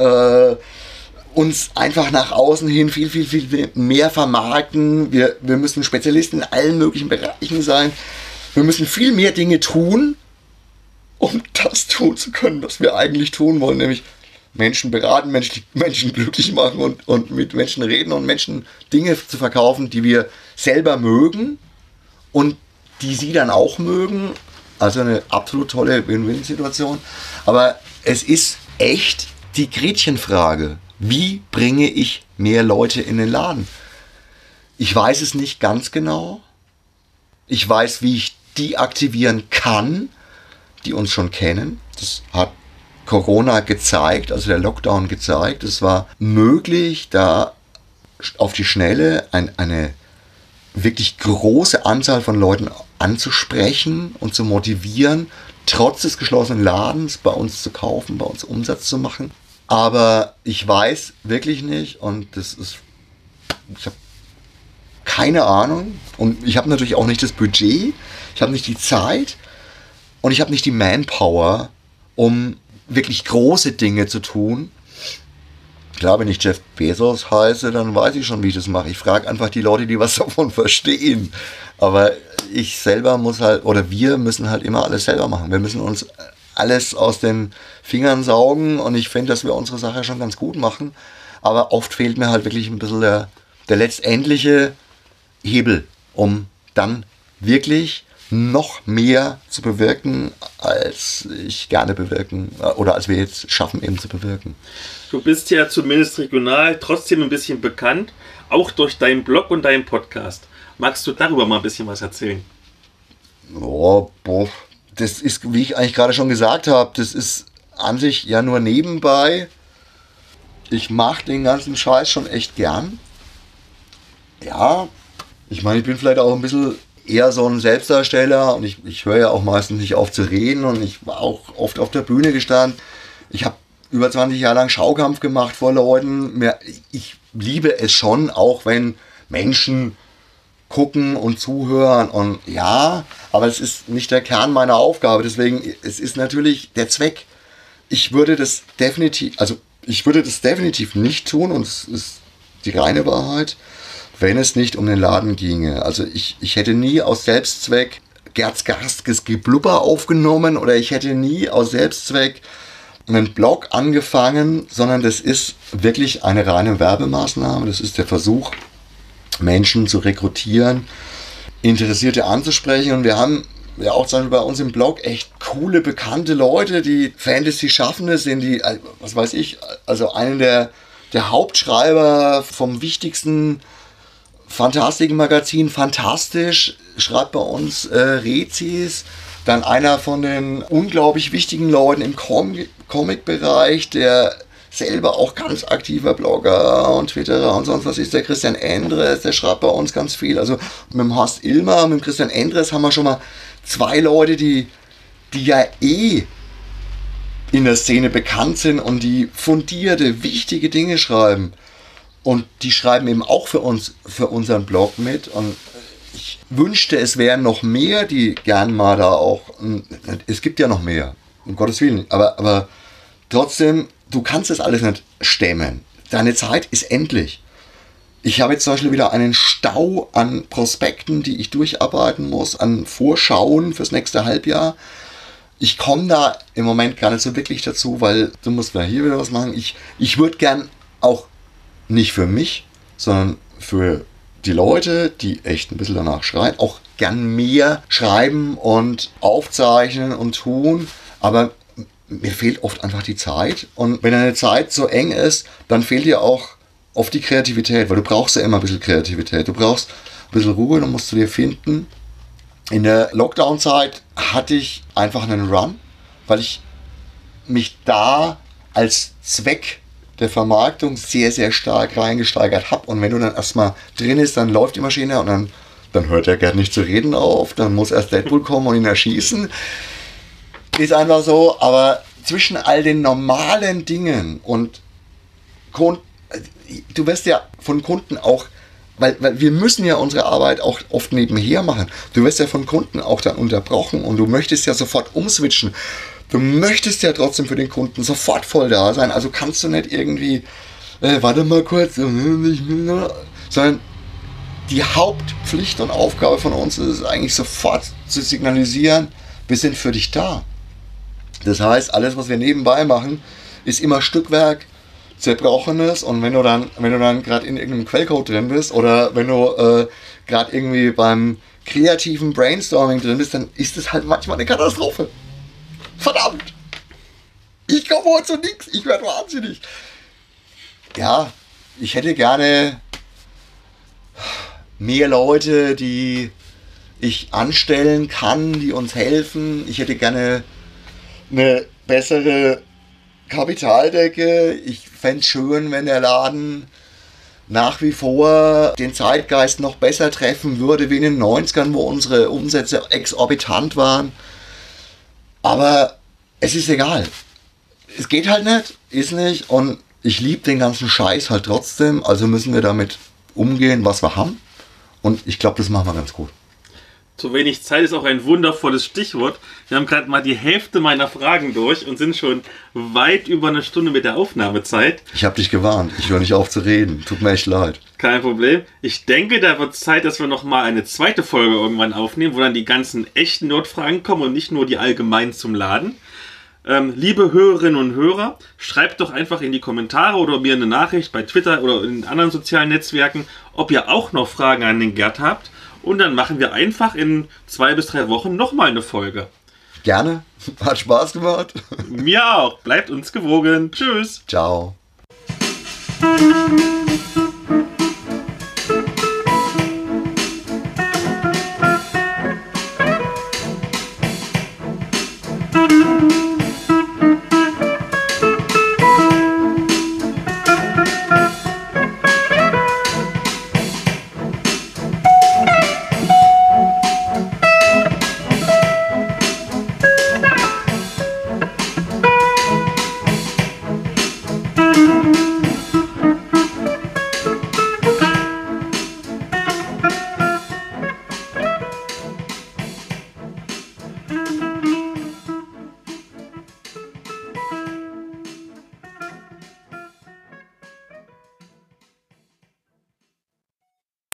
uns einfach nach außen hin viel mehr vermarkten. Wir müssen Spezialisten in allen möglichen Bereichen sein. Wir müssen viel mehr Dinge tun, um das tun zu können, was wir eigentlich tun wollen, nämlich Menschen beraten, Menschen glücklich machen und mit Menschen reden und Menschen Dinge zu verkaufen, die wir selber mögen und die sie dann auch mögen. Also eine absolut tolle Win-Win-Situation. Aber es ist echt die Gretchenfrage. Wie bringe ich mehr Leute in den Laden? Ich weiß es nicht ganz genau. Ich weiß, wie ich die aktivieren kann, die uns schon kennen. Das hat Corona gezeigt, also der Lockdown gezeigt. Es war möglich, da auf die Schnelle eine wirklich große Anzahl von Leuten anzusprechen und zu motivieren, trotz des geschlossenen Ladens bei uns zu kaufen, bei uns Umsatz zu machen. Aber ich weiß wirklich nicht und ich habe keine Ahnung und ich habe natürlich auch nicht das Budget, ich habe nicht die Zeit und ich habe nicht die Manpower, um wirklich große Dinge zu tun. Klar, wenn ich Jeff Bezos heiße, dann weiß ich schon, wie ich das mache. Ich frage einfach die Leute, die was davon verstehen. Aber ich selber muss halt, oder wir müssen halt immer alles selber machen. Wir müssen uns alles aus den Fingern saugen und ich finde, dass wir unsere Sache schon ganz gut machen. Aber oft fehlt mir halt wirklich ein bisschen der letztendliche Hebel, um dann wirklich noch mehr zu bewirken, als ich gerne bewirken oder als wir jetzt schaffen eben zu bewirken. Du bist ja zumindest regional trotzdem ein bisschen bekannt, auch durch deinen Blog und deinen Podcast. Magst du darüber mal ein bisschen was erzählen? Oh, boah. Das ist, wie ich eigentlich gerade schon gesagt habe, das ist an sich ja nur nebenbei. Ich mache den ganzen Scheiß schon echt gern. Ja, ich meine, ich bin vielleicht auch ein bisschen eher so ein Selbstdarsteller und ich höre ja auch meistens nicht auf zu reden und ich war auch oft auf der Bühne gestanden. Ich habe über 20 Jahre lang Schaukampf gemacht vor Leuten. Ich liebe es schon, auch wenn Menschen gucken und zuhören und ja, aber es ist nicht der Kern meiner Aufgabe, deswegen, es ist natürlich der Zweck. Ich würde das definitiv nicht tun und es ist die reine Wahrheit, wenn es nicht um den Laden ginge. Also ich hätte nie aus Selbstzweck Gerzgarstiges Geblubber aufgenommen oder ich hätte nie aus Selbstzweck einen Blog angefangen, sondern das ist wirklich eine reine Werbemaßnahme. Das ist der Versuch, Menschen zu rekrutieren, Interessierte anzusprechen. Und wir haben ja auch zum Beispiel bei uns im Blog echt coole, bekannte Leute, die Fantasy-Schaffende sind, die, was weiß ich, also einen der Hauptschreiber vom wichtigsten Fantastik-Magazin, Fantastisch, schreibt bei uns Rezis. Dann einer von den unglaublich wichtigen Leuten im Comic-Bereich, der selber auch ganz aktiver Blogger und Twitterer und sonst was ist, der Christian Endres, der schreibt bei uns ganz viel. Also mit dem Horst Illmer, mit dem Christian Endres haben wir schon mal zwei Leute, die ja in der Szene bekannt sind und die fundierte, wichtige Dinge schreiben. Und die schreiben eben auch für uns, für unseren Blog mit. Und ich wünschte, es wären noch mehr, die gern mal da auch, es gibt ja noch mehr, um Gottes Willen, aber trotzdem, du kannst das alles nicht stemmen. Deine Zeit ist endlich. Ich habe jetzt zum Beispiel wieder einen Stau an Prospekten, die ich durcharbeiten muss, an Vorschauen fürs nächste Halbjahr. Ich komme da im Moment gar nicht so wirklich dazu, weil du musst mal hier wieder was machen. Ich würde gern auch nicht für mich, sondern für die Leute, die echt ein bisschen danach schreien, auch gern mehr schreiben und aufzeichnen und tun, aber mir fehlt oft einfach die Zeit. Und wenn eine Zeit so eng ist, dann fehlt dir auch oft die Kreativität, weil du brauchst ja immer ein bisschen Kreativität. Du brauchst ein bisschen Ruhe, dann musst du dir finden. In der Lockdown-Zeit hatte ich einfach einen Run, weil ich mich da als Zweck der Vermarktung sehr, sehr stark reingesteigert habe. Und wenn du dann erstmal drin bist, dann läuft die Maschine und dann hört der Gerd nicht zu reden auf, dann muss erst Deadpool kommen und ihn erschießen. Ist einfach so, aber zwischen all den normalen Dingen und Kunden, du wirst ja von Kunden auch, weil wir müssen ja unsere Arbeit auch oft nebenher machen, du wirst ja von Kunden auch dann unterbrochen und du möchtest ja sofort umswitchen. Du möchtest ja trotzdem für den Kunden sofort voll da sein, also kannst du nicht irgendwie, warte mal kurz, sondern die Hauptpflicht und Aufgabe von uns ist es eigentlich sofort zu signalisieren, wir sind für dich da. Das heißt, alles, was wir nebenbei machen, ist immer Stückwerk, Zerbrochenes. Und wenn du dann gerade in irgendeinem Quellcode drin bist oder wenn du gerade irgendwie beim kreativen Brainstorming drin bist, dann ist es halt manchmal eine Katastrophe. Verdammt! Ich komme heute zu nichts. Ich werde wahnsinnig. Ja, ich hätte gerne mehr Leute, die ich anstellen kann, die uns helfen. Ich hätte gerne eine bessere Kapitaldecke. Ich fände es schön, wenn der Laden nach wie vor den Zeitgeist noch besser treffen würde, wie in den 90ern, wo unsere Umsätze exorbitant waren. Aber es ist egal. Es geht halt nicht, ist nicht. Und ich liebe den ganzen Scheiß halt trotzdem. Also müssen wir damit umgehen, was wir haben. Und ich glaube, das machen wir ganz gut. Zu wenig Zeit ist auch ein wundervolles Stichwort. Wir haben gerade mal die Hälfte meiner Fragen durch und sind schon weit über eine Stunde mit der Aufnahmezeit. Ich habe dich gewarnt. Ich höre nicht auf zu reden. Tut mir echt leid. Kein Problem. Ich denke, da wird Zeit, dass wir nochmal eine zweite Folge irgendwann aufnehmen, wo dann die ganzen echten Nerdfragen kommen und nicht nur die allgemeinen zum Laden. Liebe Hörerinnen und Hörer, schreibt doch einfach in die Kommentare oder mir eine Nachricht bei Twitter oder in anderen sozialen Netzwerken, ob ihr auch noch Fragen an den Gerd habt. Und dann machen wir einfach in 2 bis 3 Wochen nochmal eine Folge. Gerne. Hat Spaß gemacht. Mir auch. Bleibt uns gewogen. Tschüss. Ciao.